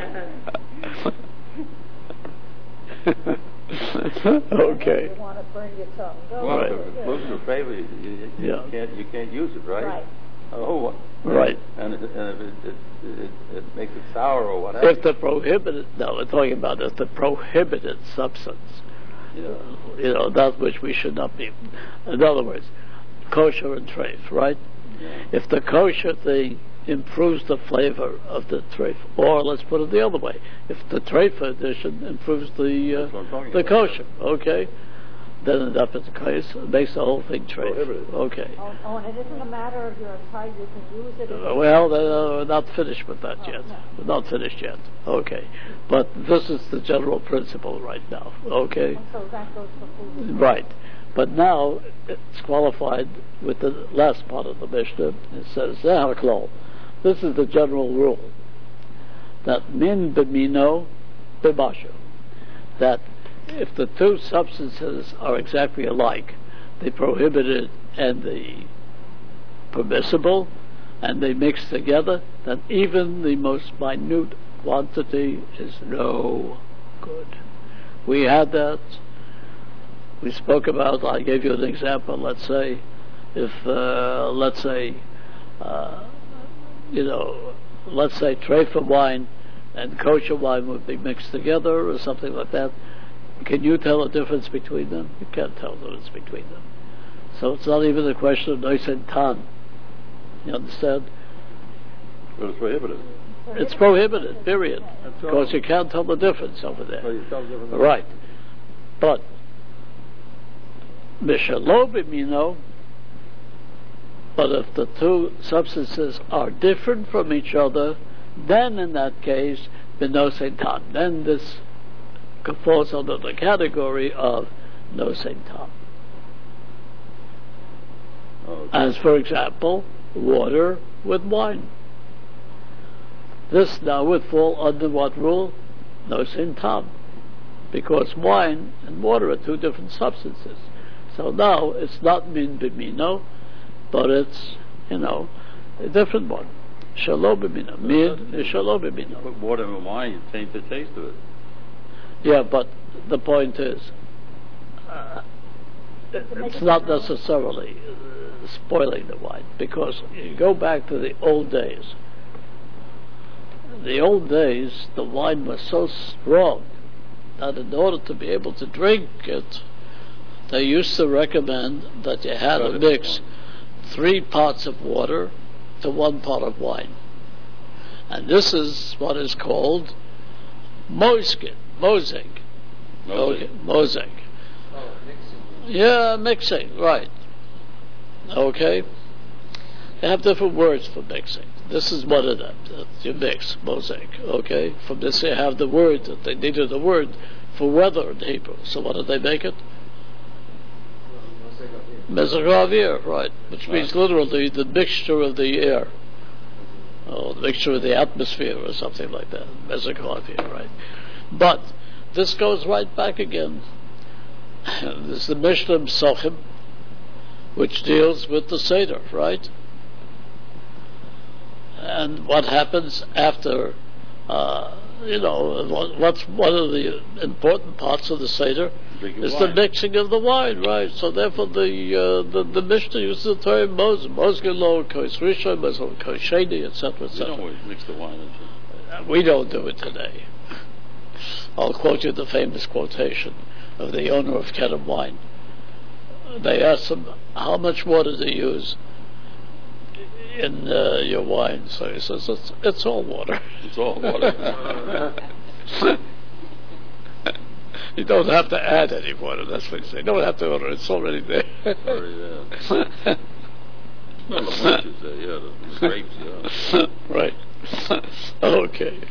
it. Okay. You want to burn your tongue. Go Well, Right. if it proves your favor, you, you, you Yeah. can't you can't use it, right? Right. Oh, Right. And, it, and if it, it, it, it makes it sour or what have If you. the prohibited, no, we're talking about if the prohibited substance, You know, you know, that which we should not be. In other words, kosher and treif, right? yeah. If the kosher thing improves the flavor of the treif, or let's put it the other way, if the treif addition improves the That's what I'm uh, talking the about. kosher, okay, then in that case, it makes the whole thing treif. Prohibited. Okay. Oh, oh, and it isn't a matter of your type, you can use it. Uh, well, uh, we're not finished with that Oh, yet. no. We're not finished yet. Okay. But this is the general principle right now. Okay. And so that goes for food. Right. But now it's qualified with the last part of the Mishnah. It says, "Zeh haklol." This is the general rule that min b'mino b'mashu, that if the two substances are exactly alike, the prohibited and the permissible, and they mix together, then even the most minute quantity is no good. We had that. We spoke about, I gave you an example, let's say, if, uh, let's say, uh, you know, let's say treifa wine and kosher wine would be mixed together or something like that. Can you tell the difference between them? You can't tell the difference between them. So it's not even a question of nois and tan. You understand? But it's prohibited. It's prohibited, period. That's all. Because you can't tell the difference over So there. you tell the difference. Right. But Mishalo b'mino, but if the two substances are different from each other, then in that case, b'nosei tam. Then this falls under the category of nosei tam. Okay. As for example, water with wine. This now would fall under what rule? Nosei tam. Because wine and water are two different substances. So now it's not min b'mino, but it's, you know, a different one. Shalom b'mino. Min is shalom b'mino. Put water in wine, you change the taste of it. Yeah, but the point is, uh, it's not necessarily uh, spoiling the wine, because you go back to the old days. The old days, the wine was so strong that in order to be able to drink it, they used to recommend that you had to mix three parts of water to one pot of wine. And this is what is called moskin, mosig. Mosig. Okay, mosig. Oh, mixing. Yeah, mixing, right. Okay. They have different words for mixing. This is one of them. That you mix, mosaic. Okay. From this you have the word that they needed a word for weather in Hebrew. So what did they make it? Mezag avir, right, which Right. means literally the mixture of the air, or the mixture of the atmosphere, or something like that. Mezag avir, right. But this goes right back again. This is the Mishnah Sochim, which deals with the Seder, right? And what happens after, uh, you know, what- what's one of the important parts of the Seder Drinking is wine. the mixing of the wine, right? So therefore the uh, the, the Mishnah uses the term Moses, Mosgelo, Kois Rishon, Kois Sheni, et cetera, et You cetera. don't always mix the wine, don't you? We don't do it today. I'll quote you the famous quotation of the owner of Kedem Wine. They asked him, how much water do you use in uh, your wine? So he says, it's, it's all water. It's all water. You don't have to add any water, that's what he said. You don't have to order, it's already there. Already there. Well, the oranges there, yeah, the, the grapes, yeah. Right. Okay.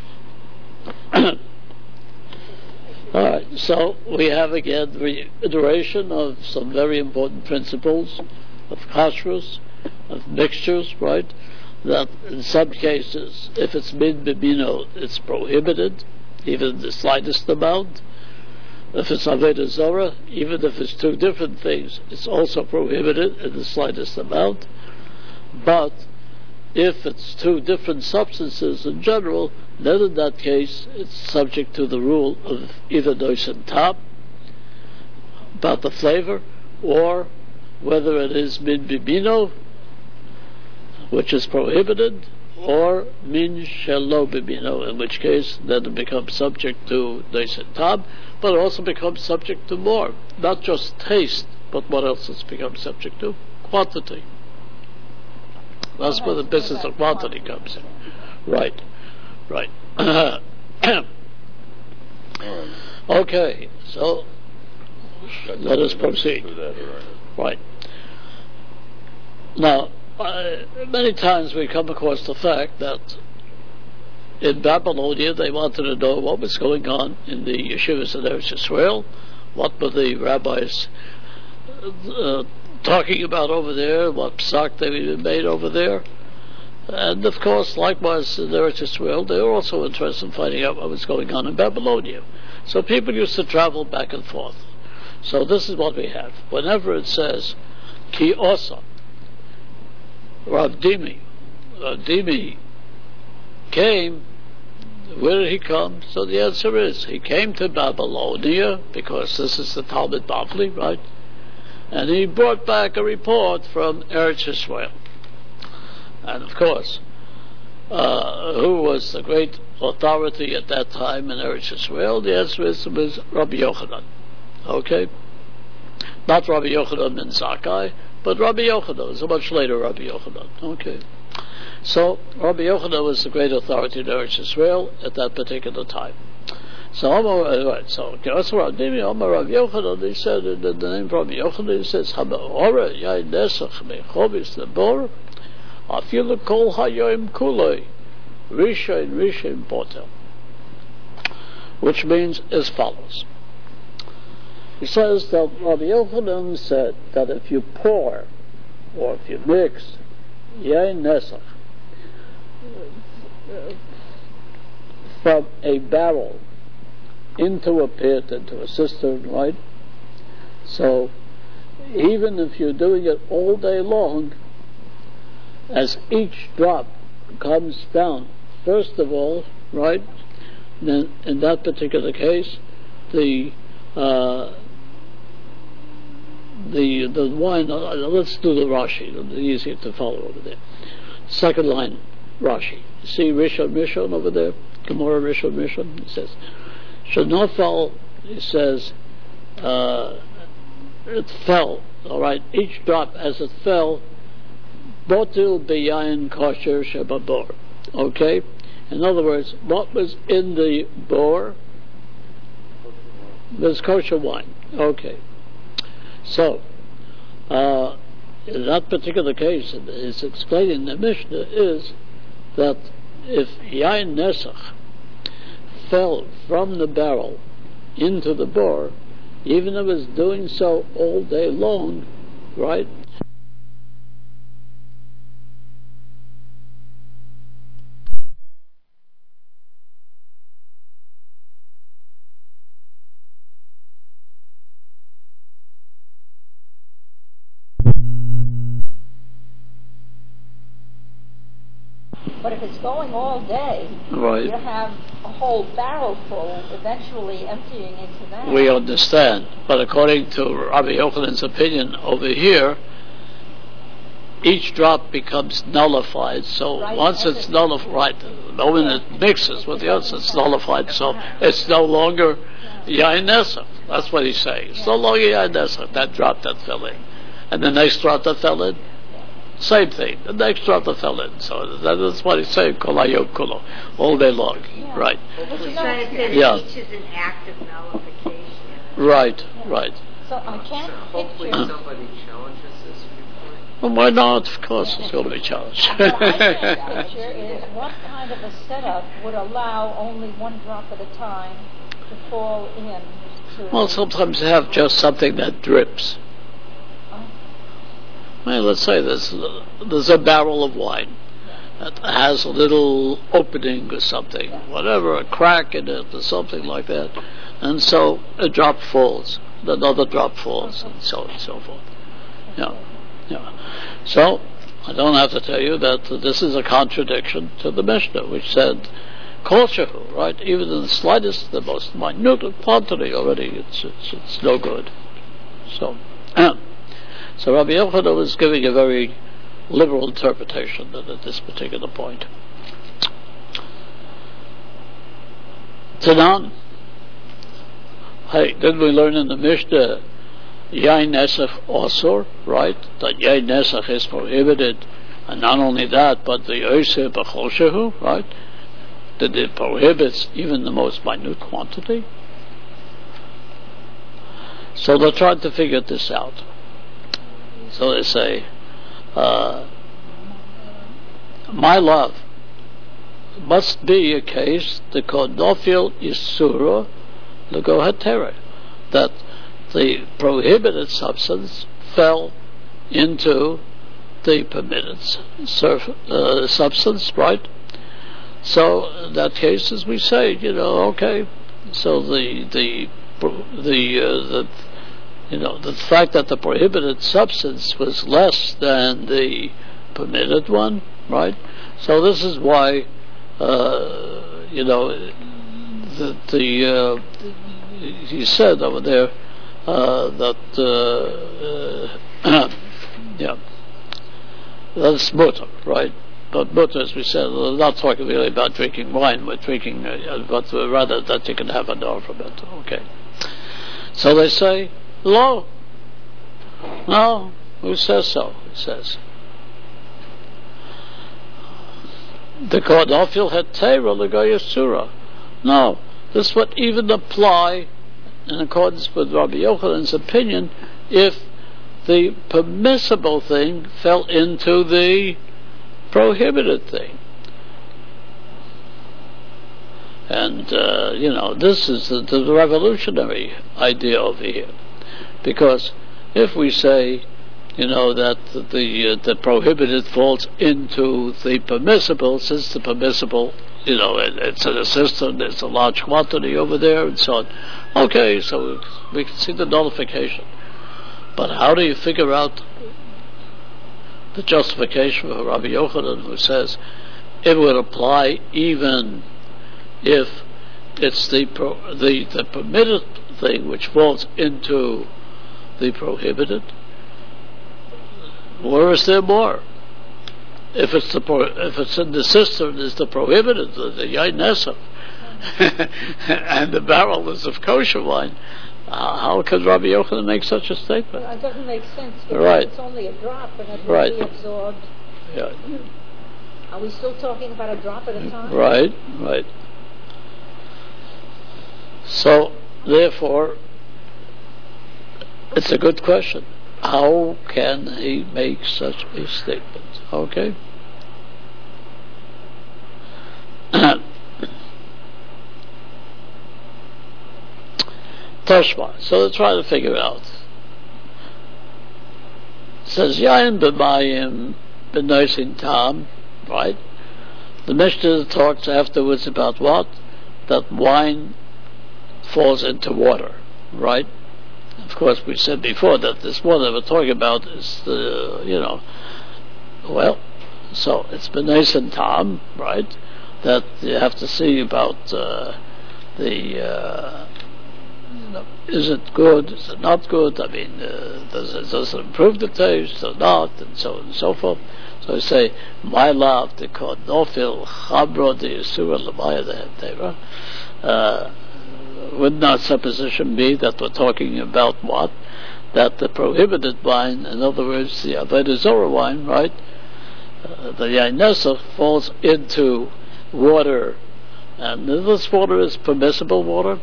All right. So we have again reiteration of some very important principles of kashrus, of mixtures, right? That in some cases, if it's min b'mino, it's prohibited, even the slightest amount. If it's avodah zarah, even if it's two different things, it's also prohibited in the slightest amount. But if it's two different substances in general, then in that case it's subject to the rule of either dos and tam about the flavor, or whether it is min b'mino, which is prohibited, or min shelo b'mino, in which case then it becomes subject to dos and tam, but it also becomes subject to more, not just taste, but what else it's become subject to? Quantity. That's where the business of quantity comes in. Right, right. All right. Okay, so Got let us to proceed. do that, all Right. right. Now, uh, many times we come across the fact that in Babylonia they wanted to know what was going on in the yeshivas in Eretz Yisrael, what were the rabbis uh, talking about over there, what psak they made over there. And of course, likewise in Eretz Yisrael, they were also interested in finding out what was going on in Babylonia. So people used to travel back and forth. So this is what we have. Whenever it says, Ki Osa, Rav Dimi, Rav Dimi came, where did he come? So the answer is, he came to Babylonia, because this is the Talmud Bavli, right? And he brought back a report from Eretz Yisrael. And of course, uh, who was the great authority at that time in Eretz Yisrael? The answer is it was Rabbi Yochanan. Okay? Not Rabbi Yochanan ben Zakkai, but Rabbi Yochanan. It's a much later Rabbi Yochanan. Okay. So, Rabbi Yochanan was the great authority in Eretz Yisrael at that particular time. So, Amar, right, so, that's what Dimi, Amar Rav Yochanan, he said, in the, the name from Yochanan, he says, Haba-ora, yai nesach, mechobis, lebor, afilu kol hayoim kuloi, rishain, rishain, potel. Which means as follows. He says that Rabbi Yochanan said that if you pour, or if you mix, yain nesach, from a barrel into a pit, into a cistern, right? So, even if you're doing it all day long, as each drop comes down, first of all, right, then in that particular case, the uh, the the wine. Uh, let's do the Rashi. It'll be easier to follow over there. Second line, Rashi. See Rishon Rishon over there. Gemara Rishon Rishon. It says, should not fall. It says, uh, it fell. All right. Each drop as it fell, botil beyayin kosher shebabor. Okay. In other words, what was in the bore was kosher wine. Okay. So, uh, in that particular case, it's explained in the Mishnah, is that if yain nesach fell from the barrel into the bore, even if it was doing so all day long, right? But if it's going all day, Right. you have a whole barrel full eventually emptying into that. We understand, but according to Rabbi Yochanan's opinion over here, each drop becomes nullified. So Right, once as it's it- nullified, right, the moment it mixes with the others, it's nullified. So it's no longer yain nesach. That's what he's saying. It's no longer yain nesach, that drop that fell in. And the next drop that fell in, same thing. The next drop that fell in. So that's what he's saying, kolayot kulo, all day long. Yeah. Right. But you He's know, trying to say that Yeah. each is an act of nullification. Right, right. so I can't Hopefully picture. somebody challenges this viewpoint. Well, why not? Of course, it's going to be challenged. What I can't picture is what kind of a setup would allow only one drop at a time to fall in. To Well, sometimes you have just something that drips. Well, let's say there's, there's a barrel of wine that has a little opening or something, whatever, a crack in it or something like that. And so a drop falls, another drop falls, and so on and so forth. Yeah, yeah. So, I don't have to tell you that this is a contradiction to the Mishnah, which said, Kolshehu, right? Even in the slightest, the most minute quantity already, it's, it's, it's no good. So, So Rabbi Yochanan was giving a very liberal interpretation at this particular point. Tanan. Hey, didn't we learn in the Mishnah Yain Nesach also, right? That Yain Nesach is prohibited, and not only that, but the Yosef B'choshehu, right? That it prohibits even the most minute quantity. So they're trying to figure this out. So they say, uh, my love, must be a case, the Kodofil Yisura Lego Hatera, that the prohibited substance fell into the permitted surf, uh, substance, right? So in that case, as we say, you know, okay, so the, the, the, uh, the You know, the fact that the prohibited substance was less than the permitted one, right? So this is why, uh, you know, the, the uh, he said over there uh, that, uh, uh, yeah, that's mutter, right? But mutter, as we said, we're not talking really about drinking wine, we're drinking, uh, but rather that you can have an hour from it, okay? So they say, Lo. No. Who says so? It says. The Kodofil had Teira L'Goyasura. No. this would even apply in accordance with Rabbi Yochanan's opinion if the permissible thing fell into the prohibited thing. And, uh, you know, this is the, the revolutionary idea over here. Because if we say, you know, that the, uh, the prohibited falls into the permissible, since the permissible, you know, it, it's in a system, there's a large quantity over there, and so on. Okay, so we can see the nullification. But how do you figure out the justification for Rabbi Yochanan, who says it would apply even if it's the, pro, the the permitted thing which falls into the prohibited? Or is there more? If it's the pro, if it's in the cistern is the prohibited, the, the yain nesef, and the barrel is of kosher wine, uh, how can Rabbi Yochanan make such a statement? Well, it doesn't make sense because right. it's only a drop and it will right. be absorbed. Yeah. Are we still talking about a drop at a time? Right, right. So, therefore, it's a good question. How can he make such a statement? Okay? Tashma. So let's try to figure it out. It says, Yain b'mayim b'noisin tam, right? The Mishnah talks afterwards about what? That wine falls into water, right? Of course, we said before that this water we're talking about is the, you know, well, so it's B'nais and Tam, right? That you have to see about uh, the, uh, you know, is it good, is it not good? I mean, uh, does, it, does it improve the taste or not, and so on and so forth. So I say, my love, the Kodnofil, Chabro, the Yisura, Lamaya, the Hetera. Uh, would not supposition be that we're talking about what? That the prohibited wine, in other words, the Avodah Zorah wine, right? Uh, the Yain Nesach falls into water, and this water is permissible water,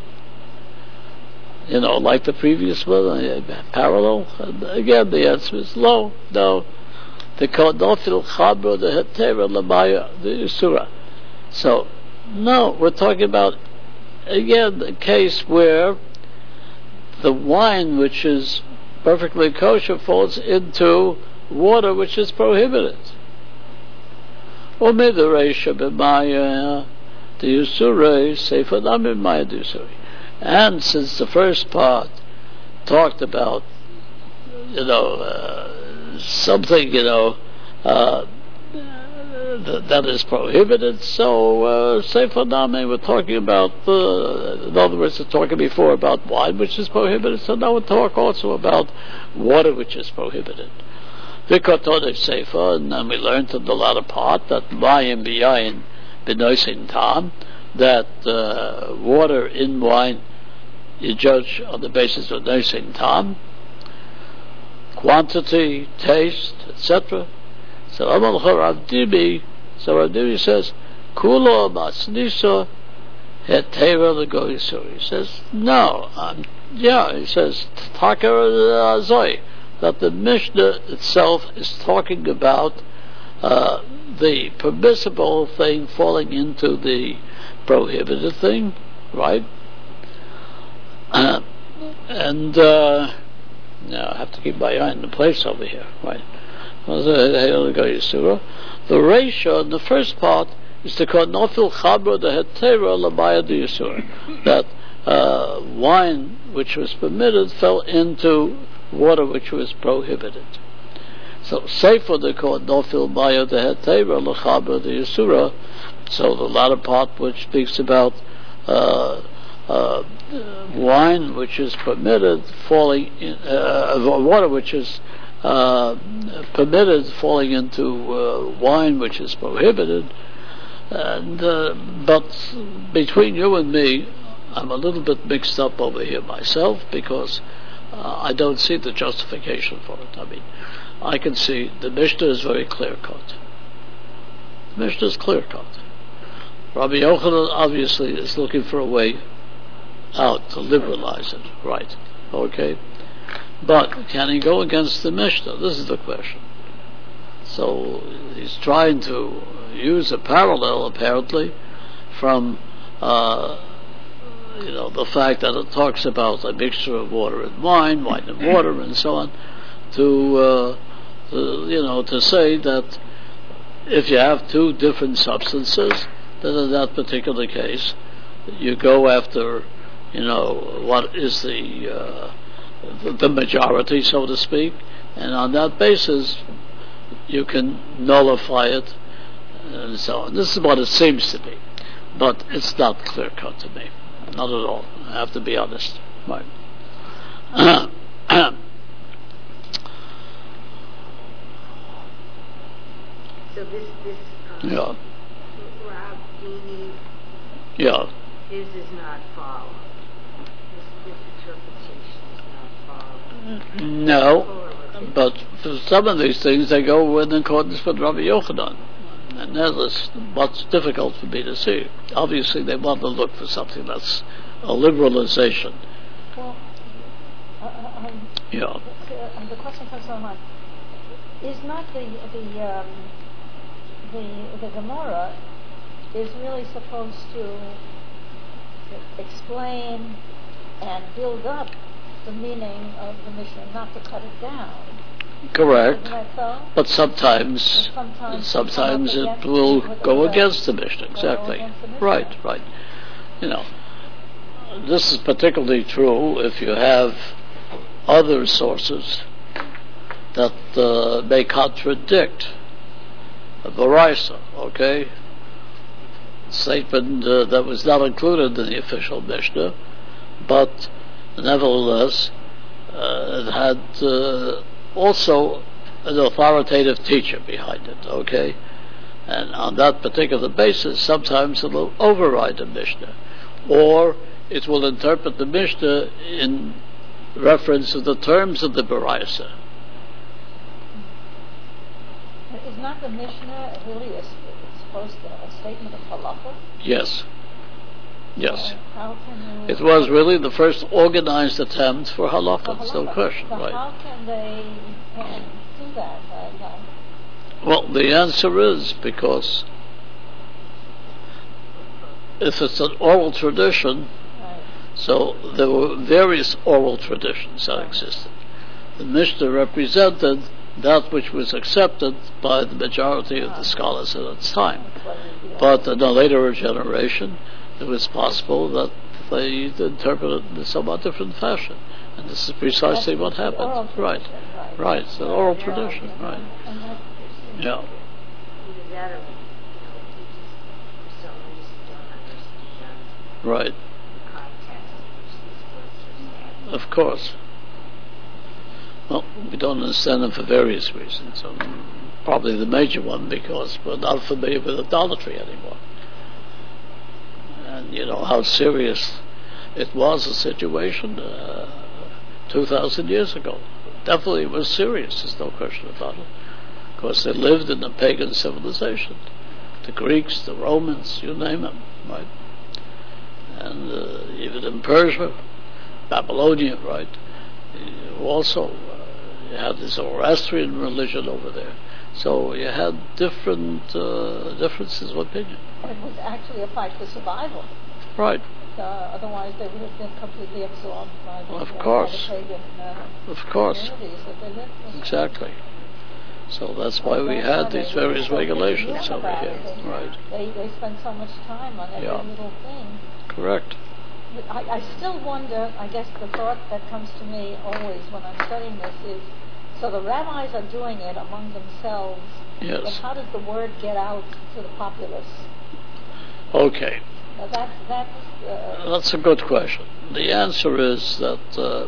you know, like the previous one, uh, parallel. And again, the answer is no, no. The Kodnofil Chabro, the Hetera, Lamaya, the Yisura. So, no, we're talking about again, a case where the wine which is perfectly kosher falls into water which is prohibited. Or midareisha b'maya diusurei sefer namim maya diusurei. And since the first part talked about, you know, uh, something, you know, uh, Th- that is prohibited, so uh, Sefer Nami, we're talking about, uh, in other words, we're talking before about wine which is prohibited, so now we'll talk also about water which is prohibited. V'kotodek Sefer, and then we learned in the latter part that Mayim b'yayin b'noisin tam, that uh, water in wine you judge on the basis of noisin tam, quantity, taste, et cetera. So Amal Rav Dibi, so Rav Dibi says, Kulo Masnisa Hetera Legoyisur. He says, no, um, yeah, he says, Takar Azoi, that the Mishnah itself is talking about uh, the permissible thing falling into the prohibited thing, right? Uh, and, uh, now I have to keep my eye on the place over here, right? The ratio in the first part is to call Nofil Chabra the Hetera Lamaya the Yisura, that uh, wine which was permitted fell into water which was prohibited. So Sefer they call Nofil Maya the Hetera Lachabra the Yisura. So the latter part which speaks about uh, uh, wine which is permitted falling in, uh, water which is Uh, permitted falling into uh, wine which is prohibited, and uh, but between you and me, I'm a little bit mixed up over here myself because uh, I don't see the justification for it. I mean, I can see the Mishnah is very clear cut. The Mishnah is clear cut. Rabbi Yochanan obviously is looking for a way out, to liberalize it, right? Okay? But can he go against the Mishnah? This is the question. So he's trying to use a parallel, apparently, from uh, you know the fact that it talks about a mixture of water and wine, wine and water, and so on, to, uh, to you know to say that if you have two different substances, then in that particular case, you go after you know what is the uh, the, the majority, so to speak, and on that basis, you can nullify it, and so on. This is what it seems to be, but it's not clear cut to me, not at all. I have to be honest. Right. So this, this, um, Yeah. Rav Dini, Yeah. his is not followed. This, this interpretation is not followed. No, Or- but for some of these things, they go in accordance with Rabbi Yochanan. And that is what's difficult for me to see. Obviously, they want to look for something that's a liberalization. Well, uh, uh, um, Yeah. uh, the question comes to mind. Is not the the um, the the Gemara is really supposed to explain and build up the meaning of the Mishnah, not to cut it down? Correct. Isn't that so? But sometimes, And sometimes sometimes they come it up will against- go with- against the Mishnah. go Exactly. against the Mishnah. Right, right. You know, this is particularly true if you have other sources that uh, may contradict the Baraisa, okay? Statement uh, that was not included in the official Mishnah, but nevertheless uh, it had uh, also an authoritative teacher behind it, okay? And on that particular basis, sometimes it will override the Mishnah, or it will interpret the Mishnah in reference to the terms of the Baraisa. Is not the Mishnah really a, it's supposed to a statement of halacha? Yes. Yes. So how can you, It was really the first organized attempt for for halakha, it's no halakha. question, So right? how can they uh, do that? I, I, Well, the answer is because if it's an oral tradition, I, so there were various oral traditions that existed. The Mishnah represented that which was accepted by the majority of the scholars at its time. But in a later generation, it was possible that they interpreted it in a somewhat different fashion. And this is precisely what That's the oral happened. Right. tradition, right. Right, it's an oral tradition, right. And that, Yeah. Either that or, you know, he just, for some reason, don't understand Right. the context in which these words are said. Of course. Well, we don't understand them for various reasons. Um, probably the major one because we're not familiar with idolatry anymore. And you know how serious it was, a situation uh, two thousand years ago. Definitely it was serious, there's no question about it. Of course, they lived in a pagan civilization. The Greeks, the Romans, you name them, right? And uh, even in Persia, Babylonia, right? You also, uh, you had the Zoroastrian religion over there. So you had different uh, differences of opinion. it was actually a fight for survival. Right, Uh, otherwise, they would have been completely absorbed by the, Of uh, course. by the pagan uh, of course. communities that they lived in. Exactly. So that's why we That's had why these they various were so regulations keen over about here. it. Right. They they spend so much time on every Yeah. little thing. Correct. But I, I still wonder, I guess the thought that comes to me always when I'm studying this is, so the rabbis are doing it among themselves, but Yes. how does the word get out to the populace? Okay. Now that, that's, uh, That's a good question. The answer is that uh,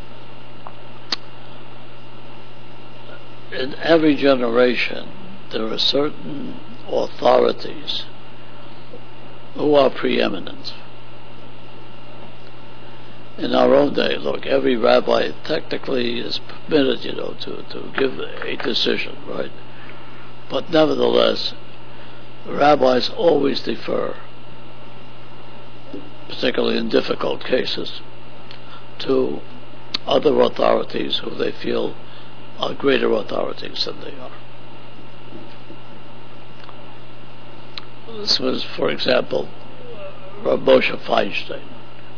in every generation there are certain authorities who are preeminent. In our own day, look, every rabbi technically is permitted, you know, to, to give a decision, right? But nevertheless, rabbis always defer particularly in difficult cases, to other authorities who they feel are greater authorities than they are. This was, for example, Rav Moshe Feinstein,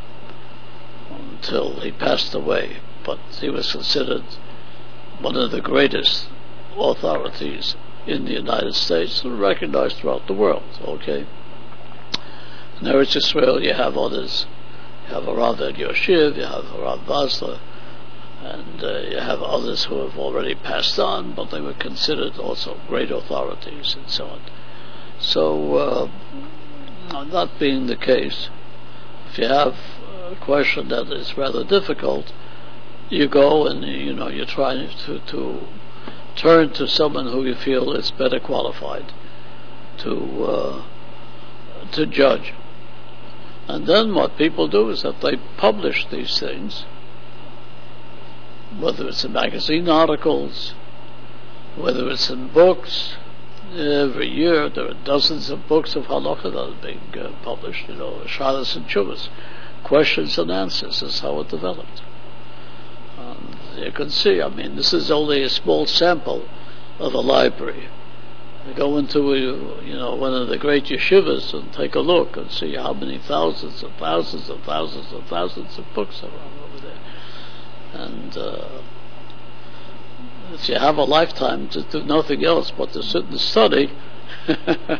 until he passed away, but he was considered one of the greatest authorities in the United States and recognized throughout the world, okay? In Eretz Yisrael, you have others. You have a Rav Ed Yoshiv, you have a Rav Vasler, and uh, you have others who have already passed on, but they were considered also great authorities and so on. So, uh, that being the case, if you have a question that is rather difficult, you go and, you know, you're trying to, to turn to someone who you feel is better qualified to uh, to judge. And then what people do is that they publish these things, whether it's in magazine articles, whether it's in books. Every year there are dozens of books of halakha that are being uh, published, you know, shalas and chuvas, questions and answers. That's how it developed. And you can see, I mean, this is only a small sample of a library. You go into, a, you know, one of the great yeshivas and take a look and see how many thousands and thousands and thousands and thousands of books are over there. And uh, if you have a lifetime to do nothing else but to sit and study, right?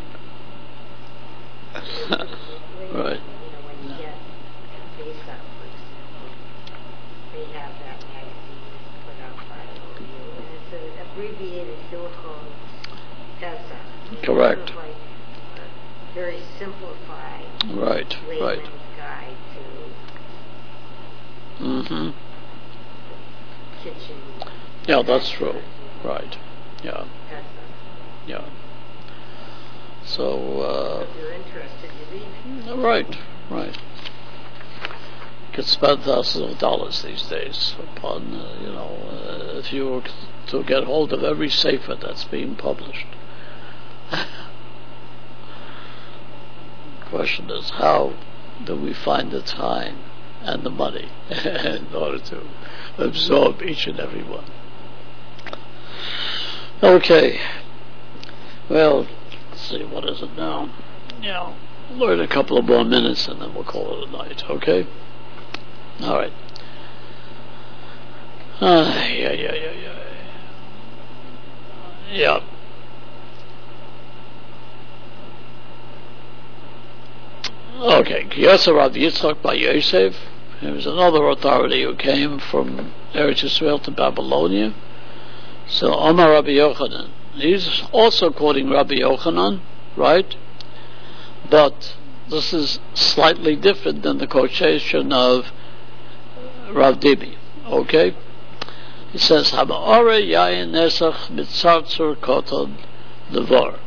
You know, when you get Pesach, for example, they have that magazine put out by O U, and it's an abbreviated Hilchot Pesach. Correct. Sort of like a very simplified Right, layman's right. guide to Mm-hmm. kitchen. Yeah, that's true. Right. Yeah, Pesach. yeah. So, uh, If you're interested, you read. right, right. You could spend thousands of dollars these days upon, uh, you know, uh, if you were to get hold of every sefer that's being published. The question is, how do we find the time and the money in order to absorb each and every one? Okay. Well, let's see, what is it now? Yeah, learn a couple of more minutes and then we'll call it a night, okay? All right. Ah, yeah, yeah, yeah, yeah. Yeah. Okay, Kiyasa Rav Yitzchak by Yosef. There was another authority who came from Eretz Yisrael to Babylonia. So Omar Rabbi Yochanan. He's also quoting Rabbi Yochanan, right? But this is slightly different than the quotation of Rav Dibi. Okay? He says, Ha'ma'ore yayin nesach mitzarzur koton levar.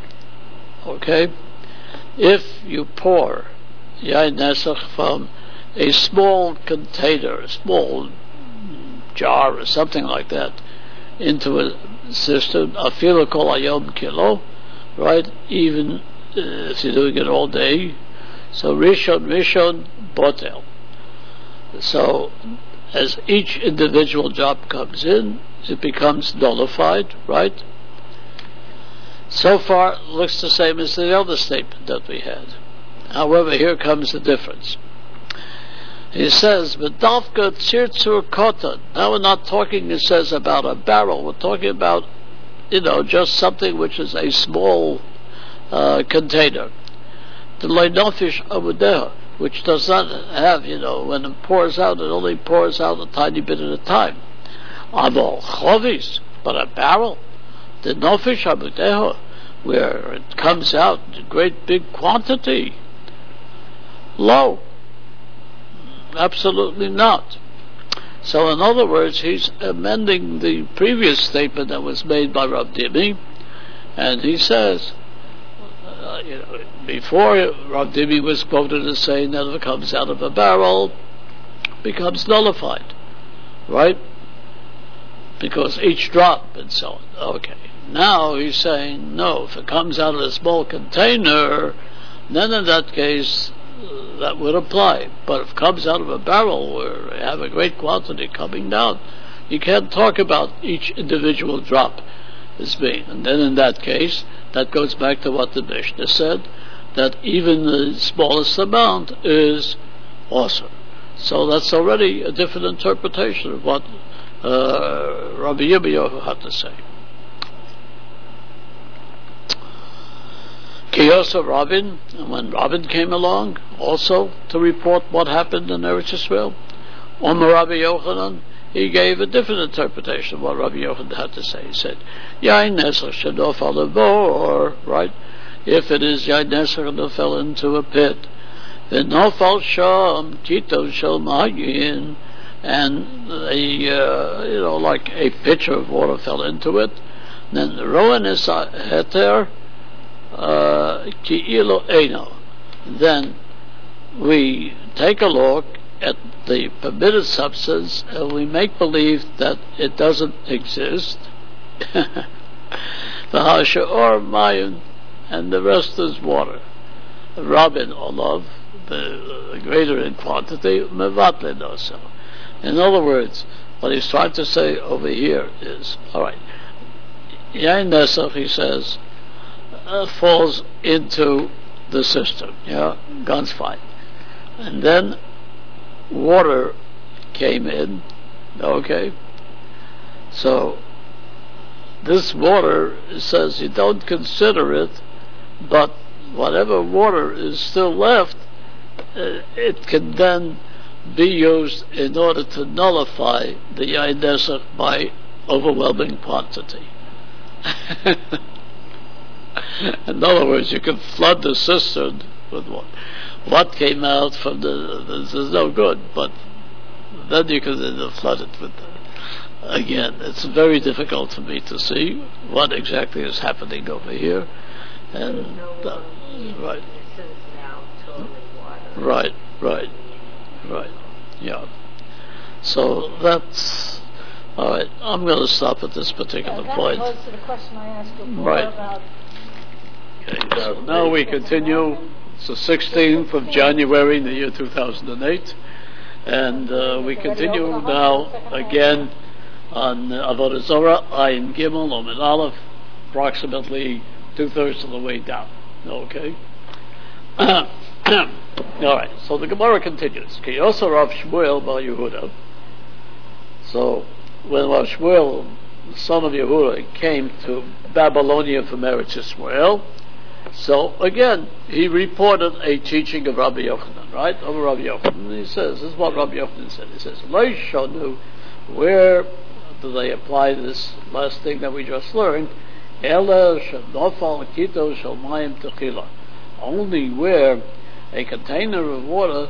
Okay? If you pour yayin nesach from a small container, a small jar or something like that, into a system, afilu kol hayom kilo, right? Even uh, if you're doing it all day, so rishon rishon botel. So as each individual job comes in, it becomes nullified, right? So far, it looks the same as the other statement that we had. However, here comes the difference. He says, "V'davka tzirtzur kotan." Now we're not talking, it says, about a barrel. We're talking about, you know, just something which is a small uh, container. The leinofish amudeha, which does not have, you know, when it pours out, it only pours out a tiny bit at a time. Avol chovis, but a barrel, the nofish amudeha, where it comes out in great big quantity. Low. Absolutely not. So in other words, he's amending the previous statement that was made by Rav Dibi, and he says, uh, you know, before Rav Dibi was quoted as saying that if it comes out of a barrel, it becomes nullified, right? Because each drop and so on. Okay. Now he's saying, no, if it comes out of a small container, then in that case, that would apply. But if it comes out of a barrel where you have a great quantity coming down, you can't talk about each individual drop as being. And then in that case, that goes back to what the Mishnah said, that even the smallest amount is awesome. So that's already a different interpretation of what uh, Rabbi Yirmiyahu had to say. Kiyosa Rabin, and when Rabin came along also to report what happened in Eretz Yisrael, Omer Rabbi Yochanan, he gave a different interpretation of what Rabbi Yochanan had to say. He said, Yain Nesach Shadofal Lebor, right? If it is Yain Nesach that fell into a pit, V'nofal Sham Kitov Shel Magin, and a, uh, you know, like a pitcher of water fell into it, then the Rowan is Heter, Ki'ilo Eino. Then we take a look at the permitted substance and we make believe that it doesn't exist. The Hasha'or Mayim, and the rest is water. Rabin Olav, the, the greater in quantity, Mevatle also. In other words, what he's trying to say over here is, alright, Yain Nesach, he says, uh, falls into the system, yeah, guns fine. And then water came in, okay? So, this water, it says you don't consider it, but whatever water is still left, uh, it can then be used in order to nullify the Yain Nesach by overwhelming quantity. In other words, you can flood the cistern with water. What came out from the, this is no good, but then you can uh, flood it with the, again, it's very difficult for me to see what exactly is happening over here. And uh, right, right, right, right, yeah. So that's all right. I'm going to stop at this particular yeah, that point. That goes to the question I asked before Right. about. Okay, so now we continue. It's the sixteenth of January in the year two thousand eight, and uh, we continue now again on uh, Avodah Zorah, Ayin Gimel, Omen Aleph, approximately two-thirds of the way down. Okay? All right, so the Gemara continues. Kiyosa Rav Shmuel Bar Yehuda. So, when Rav Shmuel, the son of Yehuda, came to Babylonia from Eretz Yisrael, so again, he reported a teaching of Rabbi Yochanan, right? Of Rabbi Yochanan. He says, this is what Rabbi Yochanan said. He says, Lo Shanu, where do they apply this last thing that we just learned? Ela Shanofal Kito Shalmayim Techila. Only where a container of water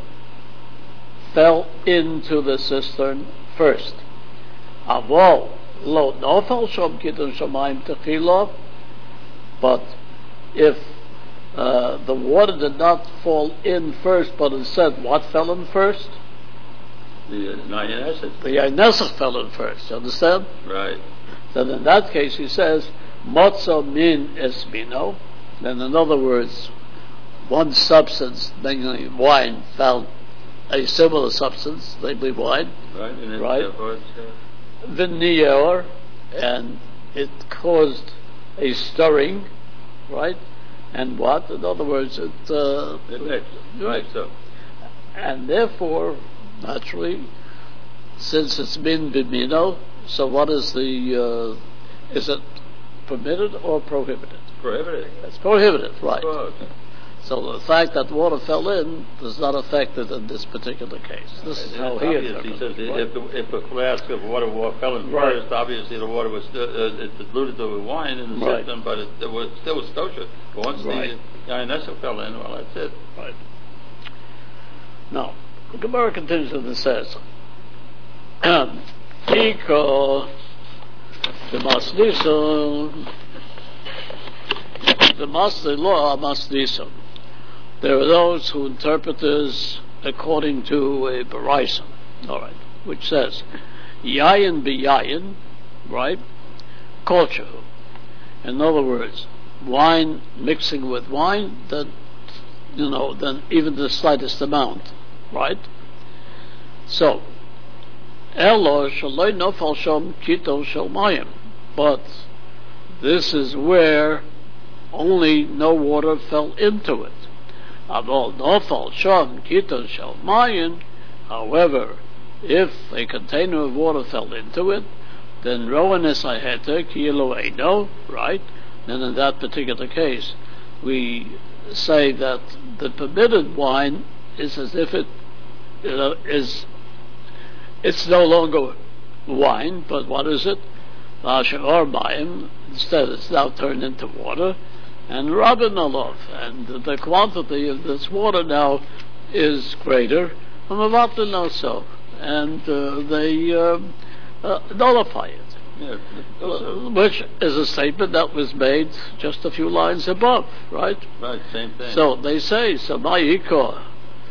fell into the cistern first. Avol Lo Nofal Shom Kito Shalmayim Techila, but if uh, the water did not fall in first, but instead what fell in first? The Yain Nesach. The Yain Nesach fell in first, you understand? Right. Then in that case he says, Motzo min esmino. Then in other words, one substance, namely wine, found a similar substance, namely wine. Right. And then Right. therefore it's, uh, V'niyor, and it caused a stirring, right? And what? In other words, it, uh, it mixed. right. Mixed up. And therefore, naturally, since it's min bimino, so what is the, uh, is it permitted or prohibited? Prohibited. It's prohibited, right. Of course. So the fact that water fell in does not affect it in this particular case. This is how he Obviously, he says interprets it, right? if, the, if a flask of water wa- fell in Right. first, obviously the water was still, uh, it diluted the wine in the Right. system, but it, it was still was kosher. But once Right. the Yain Nesach fell in, well, that's it. Right. Now, the Gemara continues and it says, Iko the Masniso, the Masni law Masniso. There are those who interpret this according to a Baraisa, all right, which says, Yayin biyayin, right, culture. In other words, wine mixing with wine, then you know, than even the slightest amount, right? So, Elo shaloi nofal shom kito shel mayim, but this is where only no water fell into it. Avol nofal shom kito shel mayim. However, if a container of water fell into it, then roan esaheta kilo eino, right? Then in that particular case, we say that the permitted wine is as if it, you know, is, it's no longer wine, but what is it? Or mayim. Instead, it's now turned into water, and rabin alof, and the quantity of this water now is greater. And also, and uh, they uh, uh, nullify it, Yeah, uh, which is a statement that was made just a few lines above, right? right, same thing. So they say, so ma'iko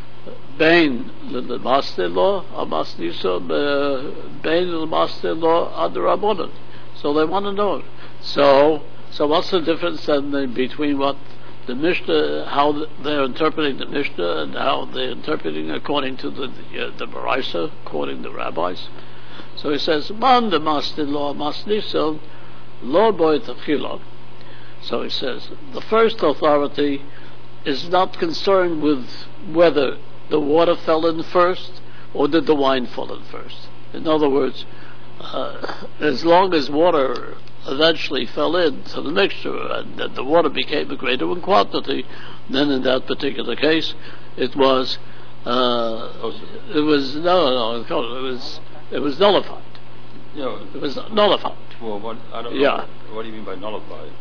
bein l'mastelo amasniso bein l'mastelo adrabonon. So they want to know. So, so what's the difference then uh, between what the Mishnah, how they're interpreting the Mishnah, and how they're interpreting according to the uh, the Baraisa, according to the rabbis? So he says, "Man the master law masniso lo boy tachilo." So he says the first authority is not concerned with whether the water fell in first or did the wine fall in first. In other words, uh, as long as water eventually fell into the mixture and that the water became a greater in quantity, then in that particular case it was uh, it was no no it was it was nullified. You know, It was nullified. well, what, I don't know. Yeah. What do you mean by nullified?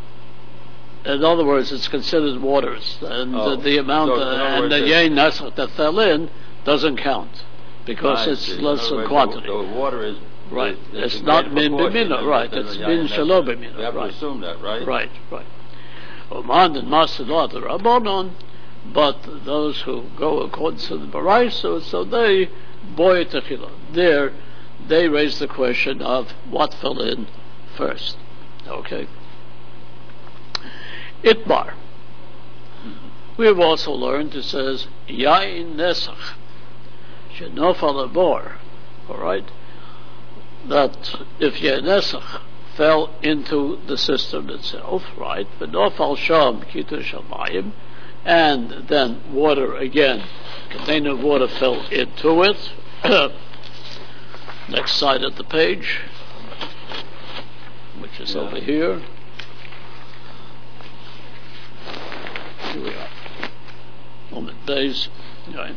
In other words, it's considered waters, and Oh. the, the amount So, uh, in other and words, the it- yain nasach that fell in doesn't count because I it's see. In less other in words, quantity. The, the water is Right. is- It's is in not greater min proportion b'mina, than- right. than It's the min yain shelo nesach. b'mina, We have right. to assume that, right? Right, right. Oman and Masadot the Rabbanon, but those who go according to the Baraisa, so they boy tefillah. There, they raise the question of what fell in first. Okay. Itmar. We have also learned it says yain nesach shenofal abor. All right. That if yain nesach fell into the system itself, right? But nofal sham kita shamayim, and then water again, container of water fell into it. Next side of the page, which is Yeah. over here. Here we are. Moment days. Right.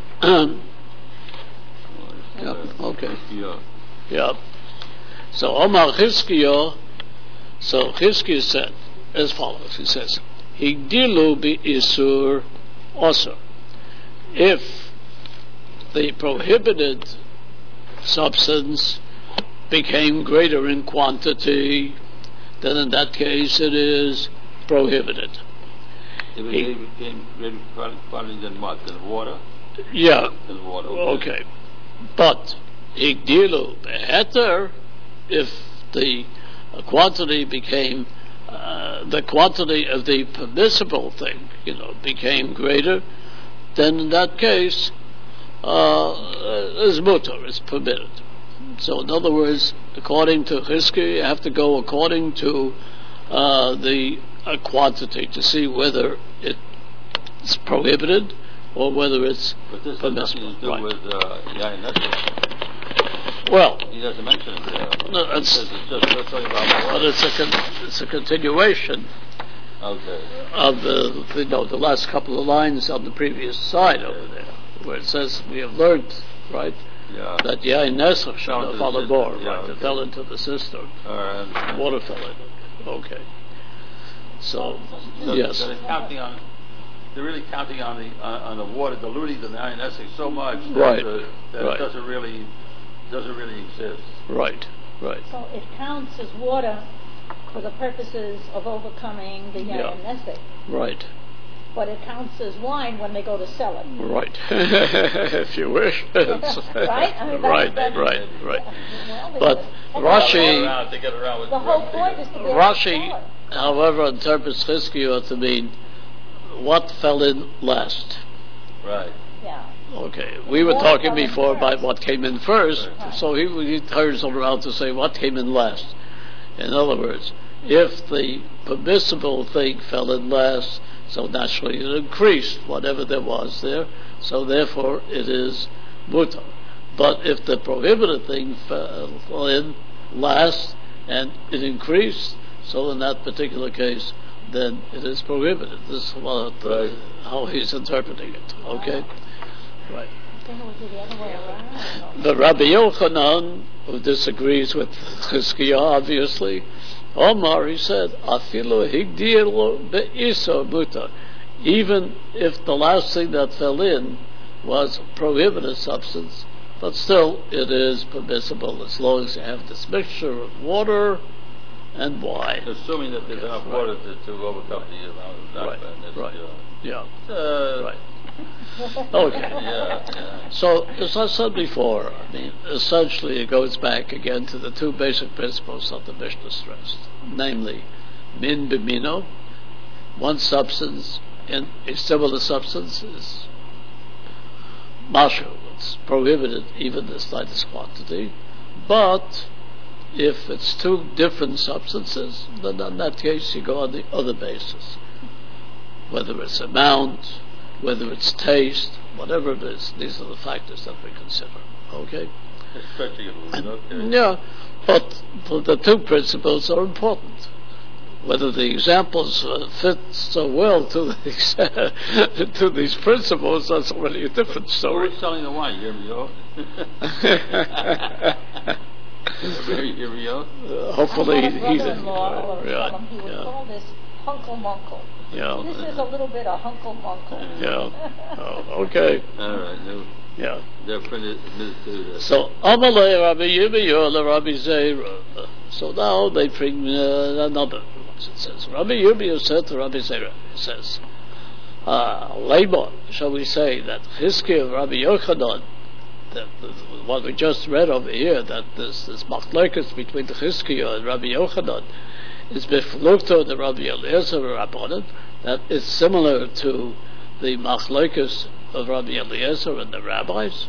Yeah, okay. Yeah. Yeah. So Omar Chizkiyo, so Chizkiyo said as follows. He says, Higdilu bi isur osur. If the prohibited substance became greater in quantity, then in that case it is prohibited. If it He- became greater quantity than what? Than water? Yeah, Than water. okay. But Higdilu beheter, if the uh, quantity became uh, the quantity of the permissible thing, you know, became greater, then in that case, uh, is mutar, is permitted. So, in other words, according to Chizki, you have to go according to uh, the uh, quantity to see whether it's prohibited or whether it's But this has nothing permissible. to do Right. with uh, yain nesach. Well, He doesn't mention it there. No, He it's- says it's just let's talk about but water. it's a con- it's a continuation Okay. of the you know the last couple of lines on the previous side over there, where it says we have learned, right, Yeah. that yain nesach Fell into shall the follow cistern, bore, yeah, right, it okay. fell into the cistern, All right. water fell in it. Okay. So So, yes, so they're counting on. They're really counting on the on, on the water diluting the yain nesach so much that, Right, uh, that right. it doesn't really doesn't really exist. right, right, So it counts as water for the purposes of overcoming the Yeah. yain nesach, right, but it counts as wine when they go to sell it. right. If you wish. Right? I mean, that's- right, that's- right, right. Well, But that's- Rashi- Around, to get around with The whole point is to be able to Rashi, sell it. however, interprets Chizkiyo to mean what fell in last. Right. Yeah. Okay, we were What talking came in before about first? what came in first, Right. so he, he turns around to say what came in last. In other words, if the permissible thing fell in last, so naturally it increased whatever there was there, so therefore it is mutar. But if the prohibited thing fell in last and it increased, so in that particular case, then it is prohibited. This is what, uh, Right. how he's interpreting it. Okay? Right. I think it would be the other way around. The Rabbi Yochanan, who disagrees with Chizkiah, obviously, Omar, he said, Afilu higdir be'isa muta. Even if the last thing that fell in was prohibited substance, but still it is permissible as long as you have this mixture of water and wine. Assuming that there's enough water to, to overcome the amount of Right, nakba. and that's, right. uh, Yeah, Uh, right. Okay. Yeah, yeah. So, as I said before, I mean, essentially it goes back again to the two basic principles that the Mishnah stressed, namely, min b'mino, one substance in a similar substance is mashu, it's prohibited even the slightest quantity, but if it's two different substances, then in that case you go on the other basis, whether it's amount, whether it's taste, whatever it is, these are the factors that we consider. Okay? It's stretching it a little bit, okay. Yeah, but, but the two principles are important. Whether the examples uh, fit so well to these, to these principles, that's already a different story. Who's selling the wine? Yirmiyahu? Yirmiyahu? Uh, hopefully, I had a he's brother-in-law who would yeah, tell him he would yeah, call this hunkle munkle. yeah, This is a little bit of hunkle munkle. yeah. Oh, okay, All right, no, yeah. they're printed admitted to that. So, Amalei Rabbi Yirmiyahu Rabbi Zeira. So now they bring uh, another. It says Rabbi Yirmiyahu said to Rabbi Zeira. It says, uh, labor, shall we say that Chizkiah of Rabbi Yochanan, that what we just read over here, that this this machlokes between the Chizkiah and Rabbi Yochanan is beflukto the Rabbi Eliezer Rabbanan, that is similar to the machlokes of Rabbi Eliezer and the rabbis.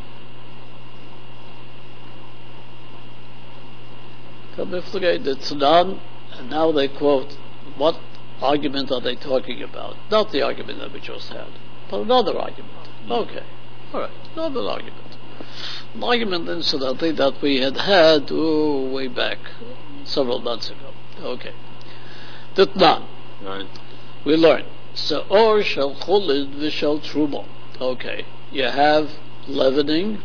It's done, and now they quote, what argument are they talking about? Not the argument that we just had, but another argument. Okay, all right, another argument. An argument, incidentally, that we had had oh, way back, several months ago. Okay. Ditnan, Right. we learn. So, or shall chulid v'shal trumo. Okay, you have leavening.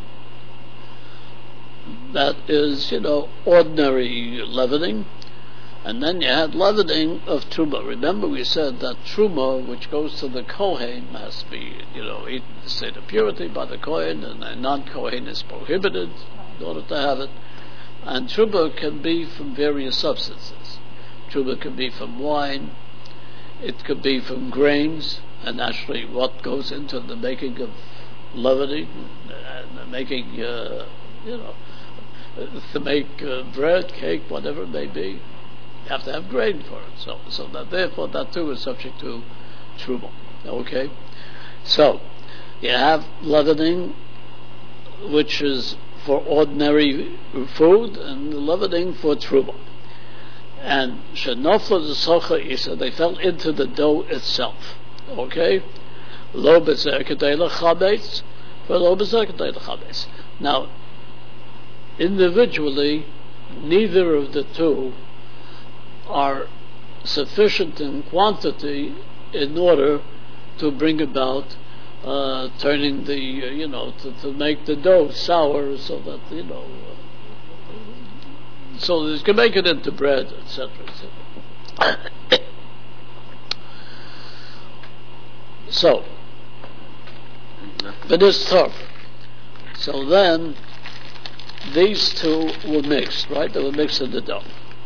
That is, you know, ordinary leavening. And then you had leavening of truma. Remember we said that truma, which goes to the kohen, has to be, you know, eaten in the state of purity by the kohen, and a non-kohen is prohibited in order to have it. And truma can be from various substances. Truma can be from wine, it could be from grains, and actually what goes into the making of leavening, and the making, uh, you know, to make uh, bread, cake, whatever it may be, you have to have grain for it. So, so that therefore that too is subject to truma. Okay, so you have leavening, which is for ordinary food, and leavening for truma. And shenofla the socha isa, they fell into the dough itself. Okay, lo bezer kedei lechabetz, for lo bezer kedei lechabetz. Now, individually, neither of the two are sufficient in quantity in order to bring about uh, turning the, uh, you know, to, to make the dough sour so that, you know, uh, so that you can make it into bread, et cetera, et cetera. So, but it's tough. So then, these two were mixed, right? They were mixed in the dough.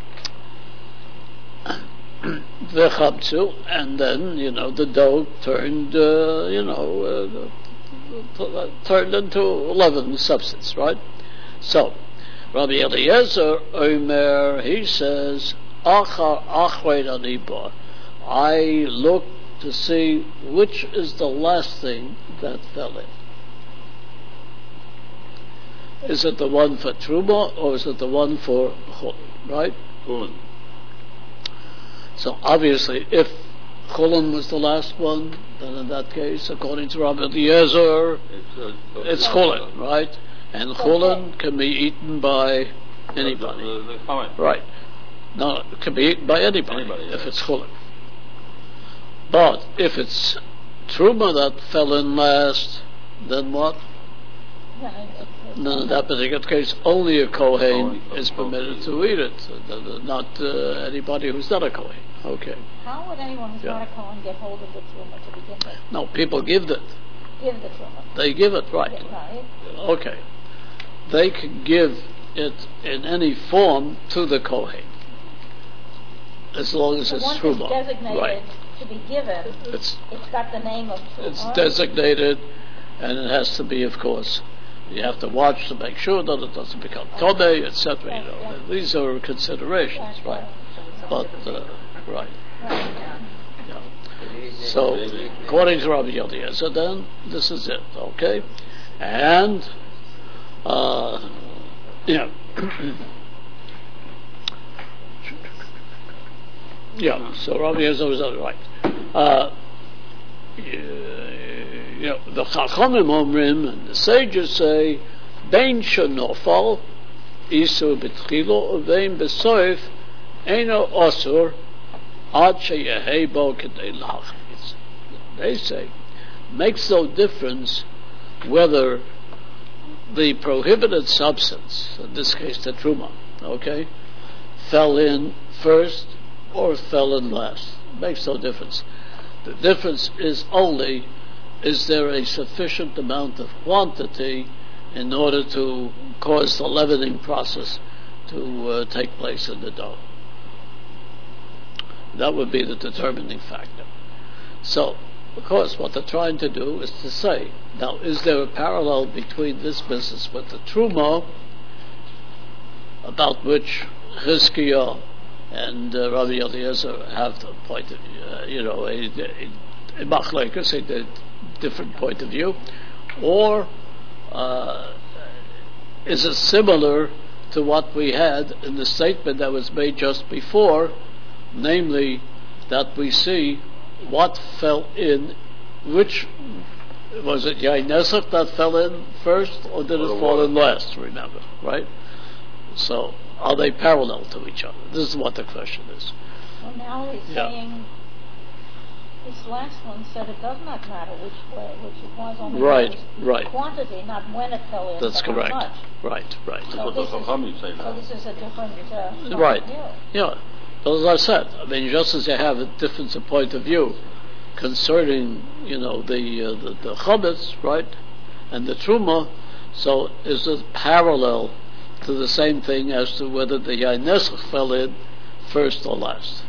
V'chabtzu, and then, you know, the dough turned, uh, you know, uh, turned into leavened substance, right? So, Rabbi Eliezer Omer, he says, Achar achrein aniba. I look to see which is the last thing that fell in? Is it the one for Truma or is it the one for Chulin, right? Chulin. So obviously, if Chulin was the last one, then in that case, according to Rabbi Eliezer, It's, uh, it's Chulin, right? And Chulin can be eaten by anybody. The, the, the comment. Right. No, it can be eaten by anybody, Anybody, if yeah. it's Chulin. But if it's Truma that fell in last, then what? Yeah, it- it- Then in that particular case, only a Kohen Only a is Kohen. permitted to eat it, uh, not uh, anybody who's not a Kohen. Okay. How would anyone who's Yeah. not a Kohen get hold of the truma to begin with? No, people give it. Give the truma. They give it, right. Yeah, right? Okay. They can give it in any form to the Kohen, as long as So it's once Truma. it's designated Right. to be given, It's it's got the name of truma. it's designated, and it has to be, of course, you have to watch to make sure that it doesn't become Tomei, et cetera. You know, these are considerations, right? But uh, right, yeah. So, according to Rabbi Eliezer, then this is it, okay? And uh, yeah, yeah. So Rabbi Eliezer was right. Uh, you know, the Chachamim Omrim and the sages say, "Bein shenofal isur betchilo uvein besoif eno osur ad sheyehei bo kedei lachmitz." They say, makes no difference whether the prohibited substance, in this case the truma, okay, fell in first or fell in last. Makes no difference. The difference is only, is there a sufficient amount of quantity in order to cause the leavening process to uh, take place in the dough. That would be the determining factor. So, of course, what they're trying to do is to say, now, is there a parallel between this business with the Truma, about which Chizkiah and uh, Rabbi Eliezer have the point of view, uh, you know, a, a, a machlekes, a different point of view, or uh, is it similar to what we had in the statement that was made just before, namely that we see what fell in, which, was it Yain Nesach that fell in first, or did it fall in last, remember, right? So, are they parallel to each other? This is what the question is. Well, now he's Yeah. saying, this last one said it does not matter which way, which it was only Right, matters right. quantity, not when it fell in, That's but correct. how much. Right, right. So But the this is- Chachamim say So that. this is a different uh, point Right. of view. Yeah. But as I said, I mean, just as you have a difference of point of view concerning, you know, the uh, the, the chametz, right, and the truma, so is it parallel to the same thing as to whether the Yain Nesach fell in first or last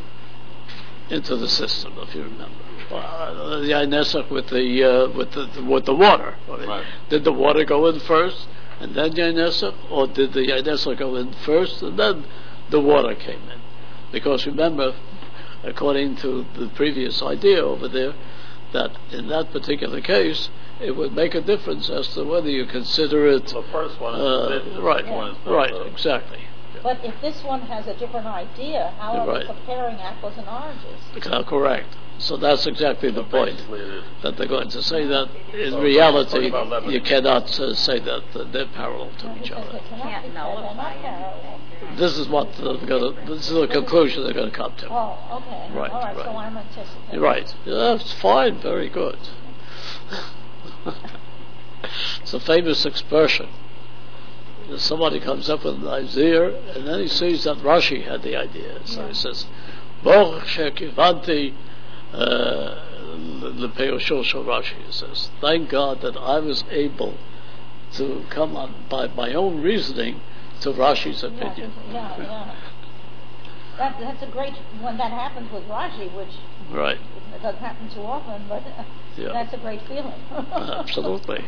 into the system, if you remember. Uh, the Yain Nesach with the uh, with the with the water. I mean, Right. did the water go in first and then Yain Nesach, or did the Yain Nesach go in first and then the water came in? Because remember, according to the previous idea over there, that in that particular case, it would make a difference as to whether you consider it. The first one is Uh, the fifth, the right, second one is the right, third. exactly. But if this one has a different idea, how are Right. we comparing apples and oranges? Uh, correct. So that's exactly the point. Basically, it is. That they're going to say that in So, reality talking about leavening. you cannot uh, say that uh, they're parallel to Well, each because other. they cannot Can't be said, they're nullify not parallel. anything. This is what they're going to. This is the conclusion they're going to come to. Oh, okay. Right, All right, so right. I'm anticipating. You're right. Yeah, that's fine. Very good. It's a famous expression. Somebody comes up with an idea, and then he sees that Rashi had the idea. So Yeah. he says, "Baruch shekivanti lepeoshol shel Rashi." He says, "Thank God that I was able to come on by my own reasoning to Rashi's Yeah, opinion." yeah, yeah. That, that's a great, when that happens with Rashi, which Right. it doesn't happen too often, but uh, Yeah. that's a great feeling. Absolutely.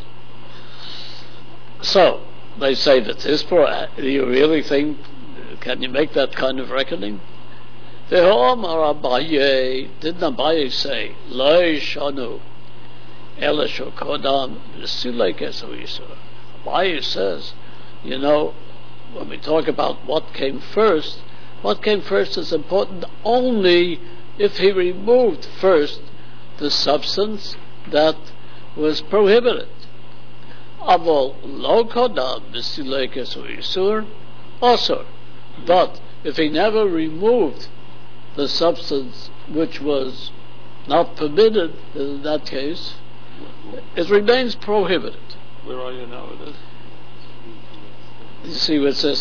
So, they say that this, pro- do you really think, can you make that kind of reckoning? Ve'omar Abaye, didn't Abaye say, Lo shanu, Elisho Kodam Silekes Isur. Abaye says, you know, when we talk about what came first, what came first is important only if he removed first the substance that was prohibited. Avol lo kodam b'silekes u'isur asur. But if he never removed the substance which was not permitted, in that case, it remains prohibited. Where are you now with this? You see what it says?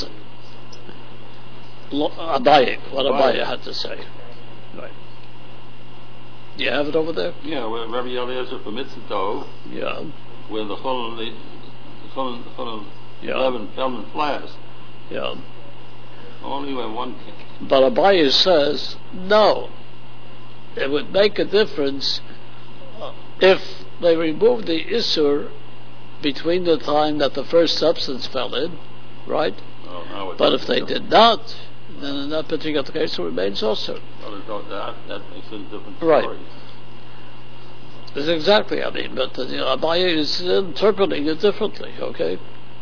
Lo- Abaye, what Abaye had to say. Right. Do you have it over there? Yeah, where Rabbi Eliezer permits it though, Yeah. where the chol, the chol, chol, Yeah. eleven Feldman flask, Yeah. only when one can. But Abaye says, no. It would make a difference uh, if they removed the Isur between the time that the first substance fell in, right? Oh, now it But if doesn't they go. did not, then in that particular case it remains also. Well, it don't- that, that makes it a different Right. story. It's exactly, I mean, but uh, you know, Abaye is interpreting it differently, okay?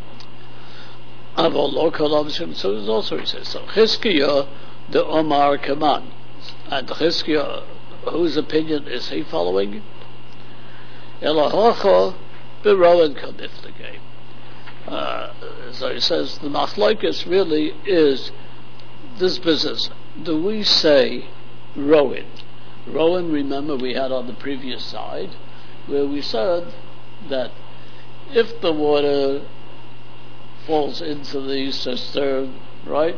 Avol lo kodam b'silekes u'isur, so also he says so. Chizkiah the Omar Kaman. And Chizkiah, whose opinion is he following? Elahocha b'roen kadiftegei. Uh, so he says the machlokes really is this business. Do we say rowan? Rowan, remember we had on the previous side where we said that if the water falls into the cistern, right?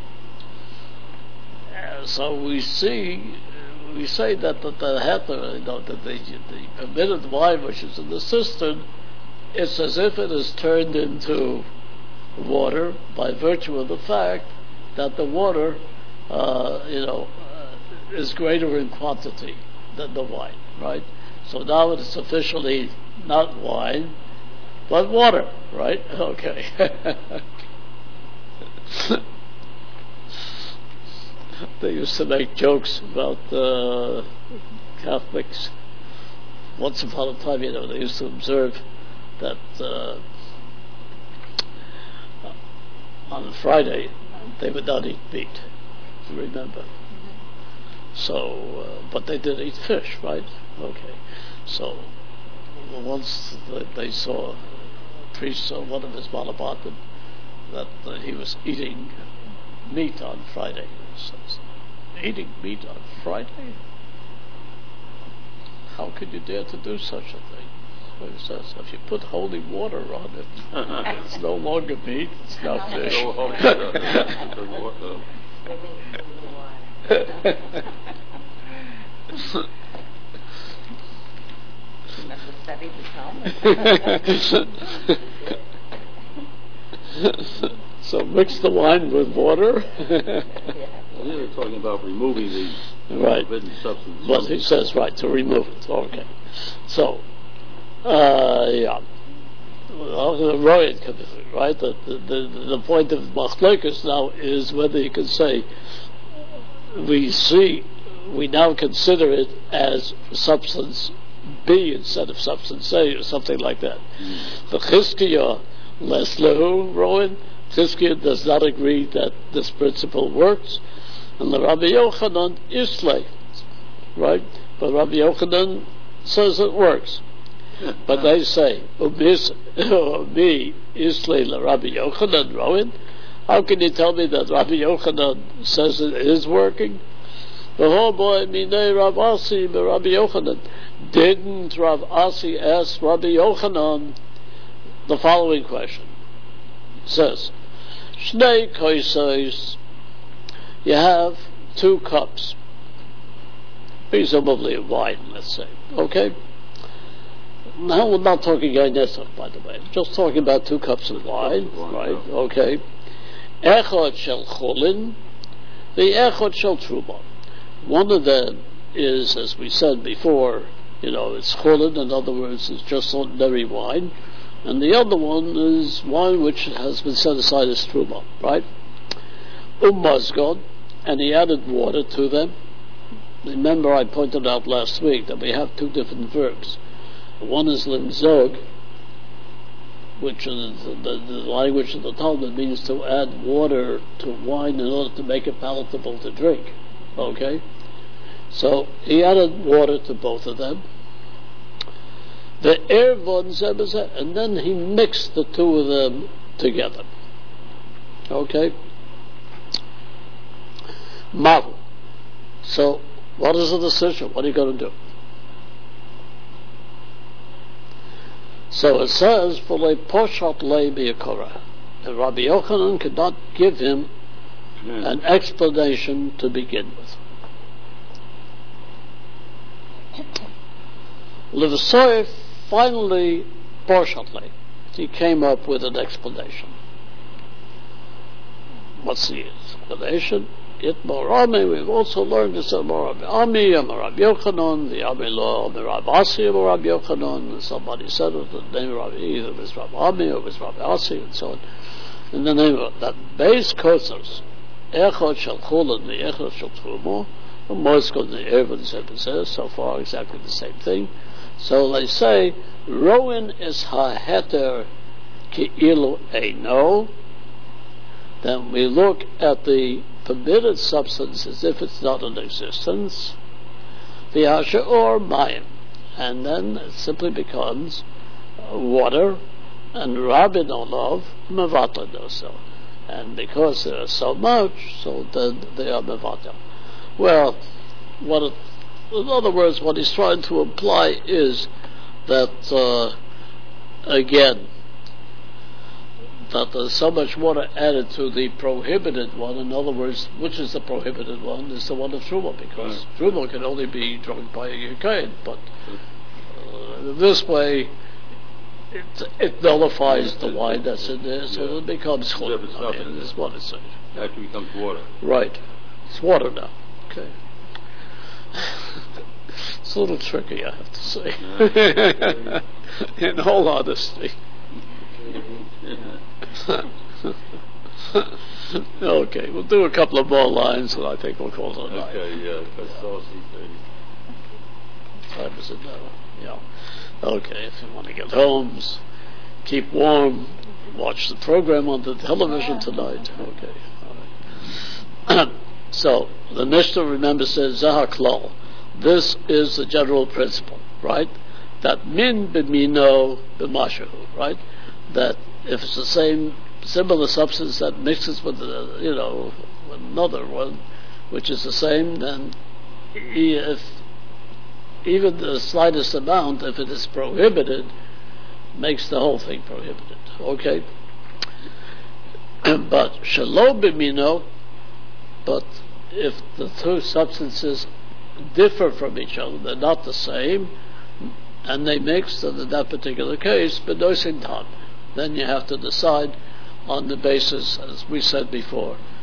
Uh, so we see, we say that the, the heter, you know, that the, the permitted wine which is in the cistern, it's as if it is turned into water by virtue of the fact that the water, uh, you know, uh, is greater in quantity than the wine, right? So now it is officially not wine, but water, right? Okay. They used to make jokes about uh, Catholics. Once upon a time, you know, they used to observe that uh, on Friday they would not eat meat. You remember? So, uh, but they did eat fish, right? Okay. So once they saw a priest saw one of his malabatim that uh, he was eating meat on Friday. So, eating meat on Friday? How could you dare to do such a thing? So he says, if you put holy water on it, it's no longer meat, it's now fish. No holy water. The water. You must have studied the Talmud. So mix the wine with water. Well, here we're talking about removing the Right. forbidden substance. But he says, right, to remove it. Okay. So, uh, yeah. Well, the Royan committee, right? The, the, the, the point of Machlokes now is whether you can say, we see, we now consider it as substance B instead of substance A or something like that. Mm. The Chizkiah, less lehu, Rowan, Chizkiah does not agree that this principle works. And the Rabbi Yochanan Islay, right? But Rabbi Yochanan says it works. But they say, me Islay la Rabbi Yochanan Rowan. How can you tell me that Rabbi Yochanan says it is working? The whole boy minei Rav Asi be Rabbi Yochanan. Didn't Rav Asi ask Rabbi Yochanan the following question? It says, Shnei koisais. You have two cups, presumably of wine, let's say. Okay? Now we're not talking Yainesach, by the way. Just talking about two cups of wine, right? Okay. Echad shel cholin, the echad shel truma. One of them is, as we said before, you know, it's cholin, in other words, it's just ordinary wine. And the other one is wine which has been set aside as truma, right? Ummazgon, and he added water to them. Remember I pointed out last week that we have two different verbs. one is limzog, which is the, the, the language of the Talmud means to add water to wine in order to make it palatable to drink. Okay? So he added water to both of them. The ervon zebazeh, and then he mixed the two of them together. Okay? Model. So, what is the decision? What are you going to do? So it says, "V'le poshat le biyakora." And Rabbi Yochanan could not give him Yeah. an explanation to begin with. Levasoy finally, partially, he came up with an explanation. What's the explanation? It Morami, we've also learned this at Morami Ami, Rabbi Yochanan, the Ami law, Rabbi Asi, Rabbi Yochanan, and somebody said it, the name of Rabbi, either it was Rabbi Ami or it was Rabbi Asi, and so on. In the name of that base kosers, Echot shel Chulin, the Echot shel Trumo, the Moskov, the Ervin says, so far exactly the same thing. So they say, Rowan is ha-heter ki-ilu eino. Then we look at the permitted substance as if it's not in existence. V'yasha or mayim. And then it simply becomes uh, water, and rabin olav mevatel doso. And because there is so much, so then they are mevatel. Well, what it, in other words, what he's trying to imply is that, uh, again, that there's so much water added to the prohibited one. In other words, which is the prohibited one? Is the one of Truma, because right. Truma can only be drunk by a Yekain, but uh, this way it, it nullifies yeah, the wine that's in there, so yeah. it becomes chulin. Yeah, I mean, that's what it says. It actually becomes water. Right. It's water now. Okay. It's a little tricky, I have to say. Yeah. In all honesty. Okay, we'll do a couple of more lines and I think we'll call it a night. Okay, yeah, that's all What time is it now? Yeah. Okay, if you want to get home, keep warm, watch the program on the television tonight. Okay, all right. So, the Mishnah, remember, says, Zahar Klal. This is the general principle, right? That min b'mino b'mashahu, right? That if it's the same similar substance that mixes with the, you know, another one, which is the same, then if even the slightest amount, if it is prohibited, makes the whole thing prohibited. Okay? But shalom b'mino, but if the two substances differ from each other, they're not the same, and they mix, then in that particular case, b'nosin tam, then you have to decide on the basis, as we said before,